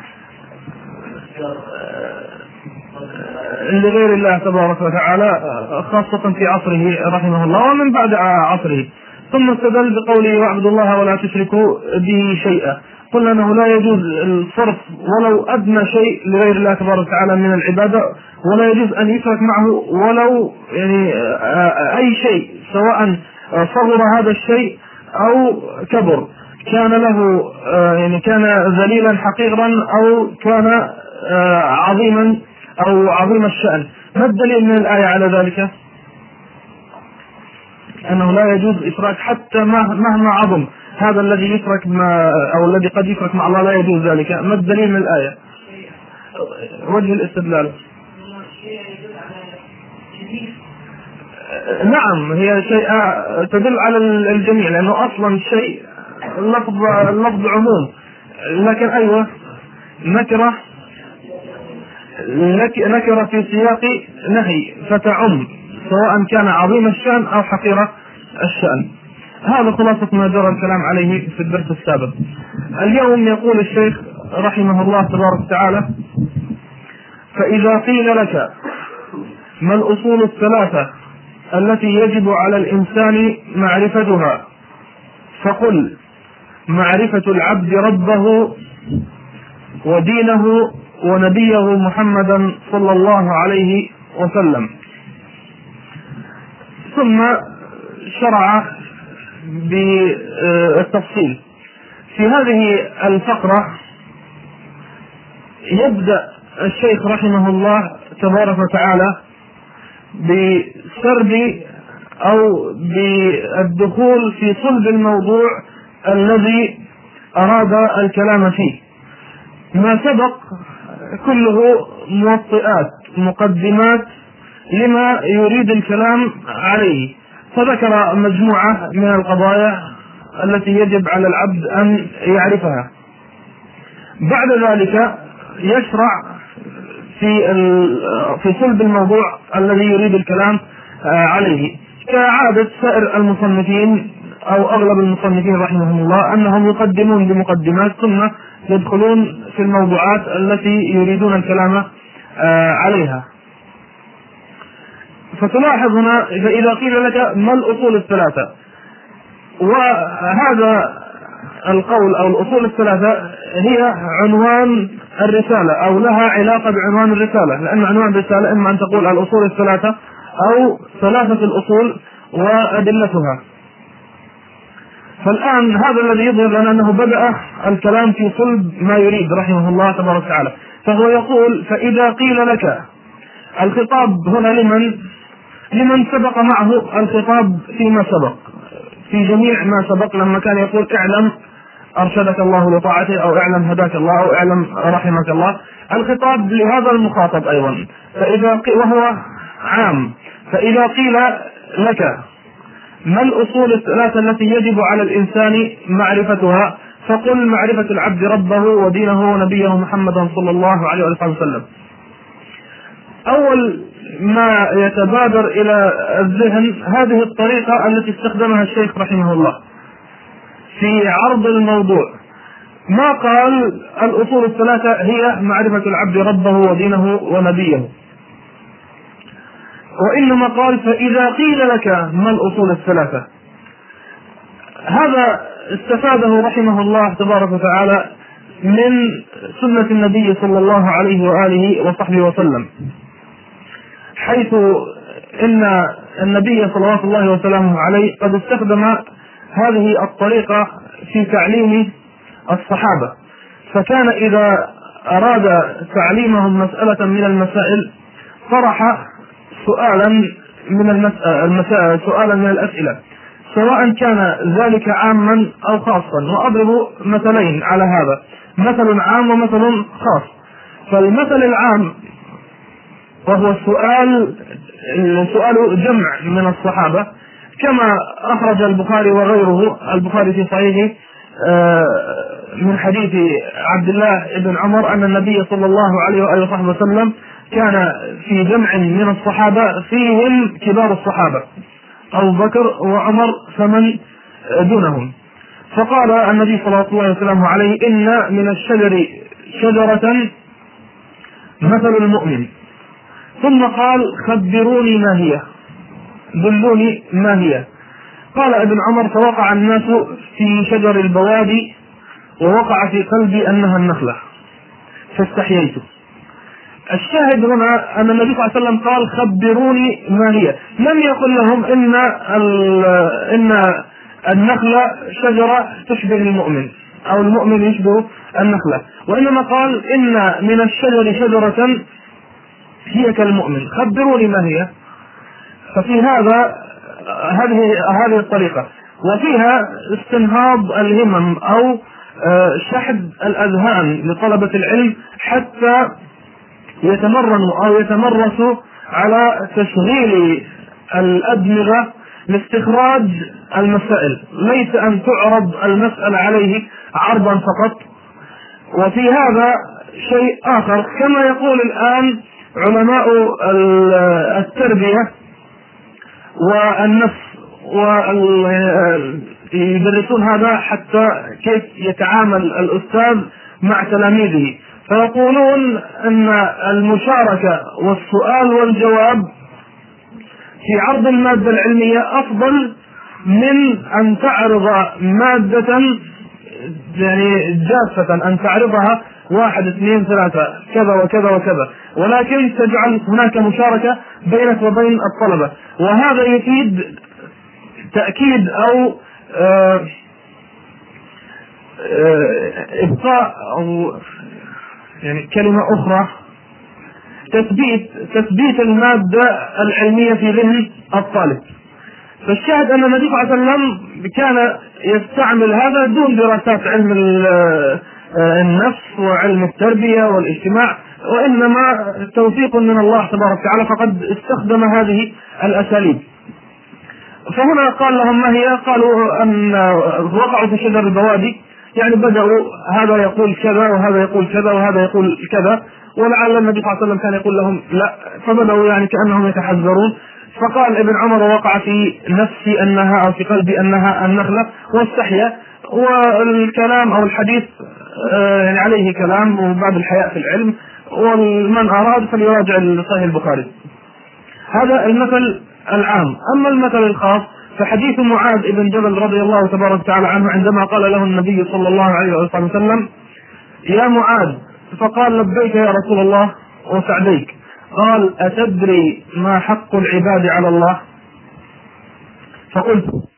لغير الله تبارك وتعالى، خاصة في عصره رحمه الله ومن بعد عصره. ثم استدل بقوله واعبدوا الله ولا تشركوا به شيئا. قلنا أنه لا يجوز الصرف ولو أدنى شيء لغير الله تبارك وتعالى من العبادة، ولا يجوز أن يشرك معه ولو يعني أي شيء، سواء صغر هذا الشيء أو كبر، كان له يعني كان ذليلا حقيرا أو كان عظيما أو عظيم الشأن. ما الدليل من الآية على ذلك؟ أنه لا يجوز إشراك حتى مهما عظم هذا الذي يشرك أو الذي قد يشرك مع الله، لا يجوز ذلك. ما الدليل من الآية؟ وجه الاستدلال. نعم، هي شيء تدل على الجميع، لأنه أصلا شيء اللفظ عموم، لكن أيوة نكرة في سياق نهي فتعم، سواء كان عظيم الشأن أو حقير الشأن. هذا خلاصة ما جرى الكلام عليه في الدرس السابق. اليوم يقول الشيخ رحمه الله تبارك وتعالى: فإذا قيل لك ما الأصول الثلاثة التي يجب على الإنسان معرفتها فقل معرفة العبد ربه ودينه ونبيه محمدا صلى الله عليه وسلم. ثم شرع بالتفصيل. في هذه الفقرة يبدأ الشيخ رحمه الله تبارك وتعالى بسرد أو بالدخول في صلب الموضوع الذي أراد الكلام فيه. ما سبق كله موطئات مقدمات لما يريد الكلام عليه، فذكر مجموعة من القضايا التي يجب على العبد أن يعرفها. بعد ذلك يشرع في صلب الموضوع الذي يريد الكلام عليه، كعادة سائر المصنفين أو أغلب المصنفين رحمهم الله أنهم يقدمون بمقدمات ثم يدخلون في الموضوعات التي يريدون الكلام عليها. فتلاحظ هنا إذا قيل لك ما الأصول الثلاثة، وهذا القول أو الأصول الثلاثة هي عنوان الرسالة أو لها علاقة بعنوان الرسالة، لأن عنوان الرسالة إما أن تقول الأصول الثلاثة أو ثلاثة الأصول وأدلتها. فالآن هذا الذي يظهر لنا أنه بدأ الكلام في صلب ما يريد رحمه الله تبارك وتعالى. فهو يقول: فإذا قيل لك، الخطاب هنا لمن سبق معه الخطاب فيما سبق، في جميع ما سبق، لما كان يقول اعلم أرشدك الله لطاعته أو اعلم هداك الله أو اعلم رحمك الله. الخطاب لهذا المخاطب أيضا، وهو عام. فإذا قيل لك ما الأصول الثلاثة التي يجب على الإنسان معرفتها فقل معرفة العبد ربه ودينه ونبيه محمدا صلى الله عليه وسلم. أول ما يتبادر إلى الذهن هذه الطريقة التي استخدمها الشيخ رحمه الله في عرض الموضوع. ما قال الأصول الثلاثة هي معرفة العبد ربه ودينه ونبيه، وإنما قال: فإذا قيل لك ما الأصول الثلاثة. هذا استفاده رحمه الله تبارك وتعالى من سنة النبي صلى الله عليه وآله وصحبه وسلم، حيث إن النبي صلى الله وسلم عليه قد استخدم هذه الطريقة في تعليم الصحابة. فكان إذا أراد تعليمهم مسألة من المسائل طرح سؤالا من الأسئلة، سواء كان ذلك عاما أو خاصا. وأضرب مثلين على هذا، مثل عام ومثل خاص. فالمثل العام وهو سؤال جمع من الصحابة، كما أخرج البخاري وغيره، البخاري في صحيحه من حديث عبد الله بن عمر أن النبي صلى الله عليه وآله وصحبه وسلم كان في جمع من الصحابة فيهم كبار الصحابة أبو بكر وعمر فمن دونهم. فقال النبي صلى الله عليه وسلم عليه: إن من الشجر شجرة مثل المؤمن. ثم قال: خبروني ما هي، دلوني ما هي. قال ابن عمر: فوقع الناس في شجر البوادي ووقع في قلبي أنها النخلة فاستحييت. الشاهد هنا أن النبي صلى الله عليه وسلم قال: خبروني ما هي. لم يقل لهم إن النخلة شجرة تشبه المؤمن أو المؤمن يشبه النخلة، وإنما قال: إن من الشجر شجرة هي كالمؤمن، خبروني ما هي. ففي هذه الطريقة، وفيها استنهاض الهمم أو شحذ الأذهان لطلبة العلم حتى يتمرنوا أو يتمرسوا على تشغيل الأدمغة لاستخراج المسائل، ليس أن تعرض المسألة عليه عرضا فقط. وفي هذا شيء آخر، كما يقول الآن علماء التربية والنفس يدرسون هذا حتى كيف يتعامل الأستاذ مع تلاميذه، فيقولون أن المشاركة والسؤال والجواب في عرض المادة العلمية أفضل من أن تعرض مادة يعني جافة، أن تعرضها 1 2 3 كذا وكذا وكذا، ولكن تجعل هناك مشاركة بينك وبين الطلبة. وهذا يفيد تأكيد أو إبقاء أو يعني كلمة أخرى تثبيت المادة العلمية في ذهن الطالب. فالشاهد أن النبي صلى الله عليه وسلم كان يستعمل هذا دون دراسات علم النفس وعلم التربية والاجتماع، وإنما توفيق من الله تبارك وتعالى، فقد استخدم هذه الأساليب. فهنا قال لهم ما هي؟ قالوا أن وقعوا في شجر البوادي، يعني بدأوا هذا يقول كذا وهذا يقول كذا وهذا يقول كذا، ولعل النبي صلى الله عليه وسلم كان يقول لهم لا، فبدأوا يعني كأنهم يتحذرون. فقال ابن عمر وقع في نفسي أنها أو في قلبي أنها النخلة، واستحيا. والكلام أو الحديث يعني عليه كلام وبعد الحياء في العلم، ومن أراد فليراجع صحيح البخاري. هذا المثل العام. أما المثل الخاص فحديث معاذ بن جبل رضي الله تبارك وتعالى عنه عندما قال له النبي صلى الله عليه وسلم يا معاذ، فقال لبيك يا رسول الله وسعديك، قال أتدري ما حق العباد على الله؟ فقلت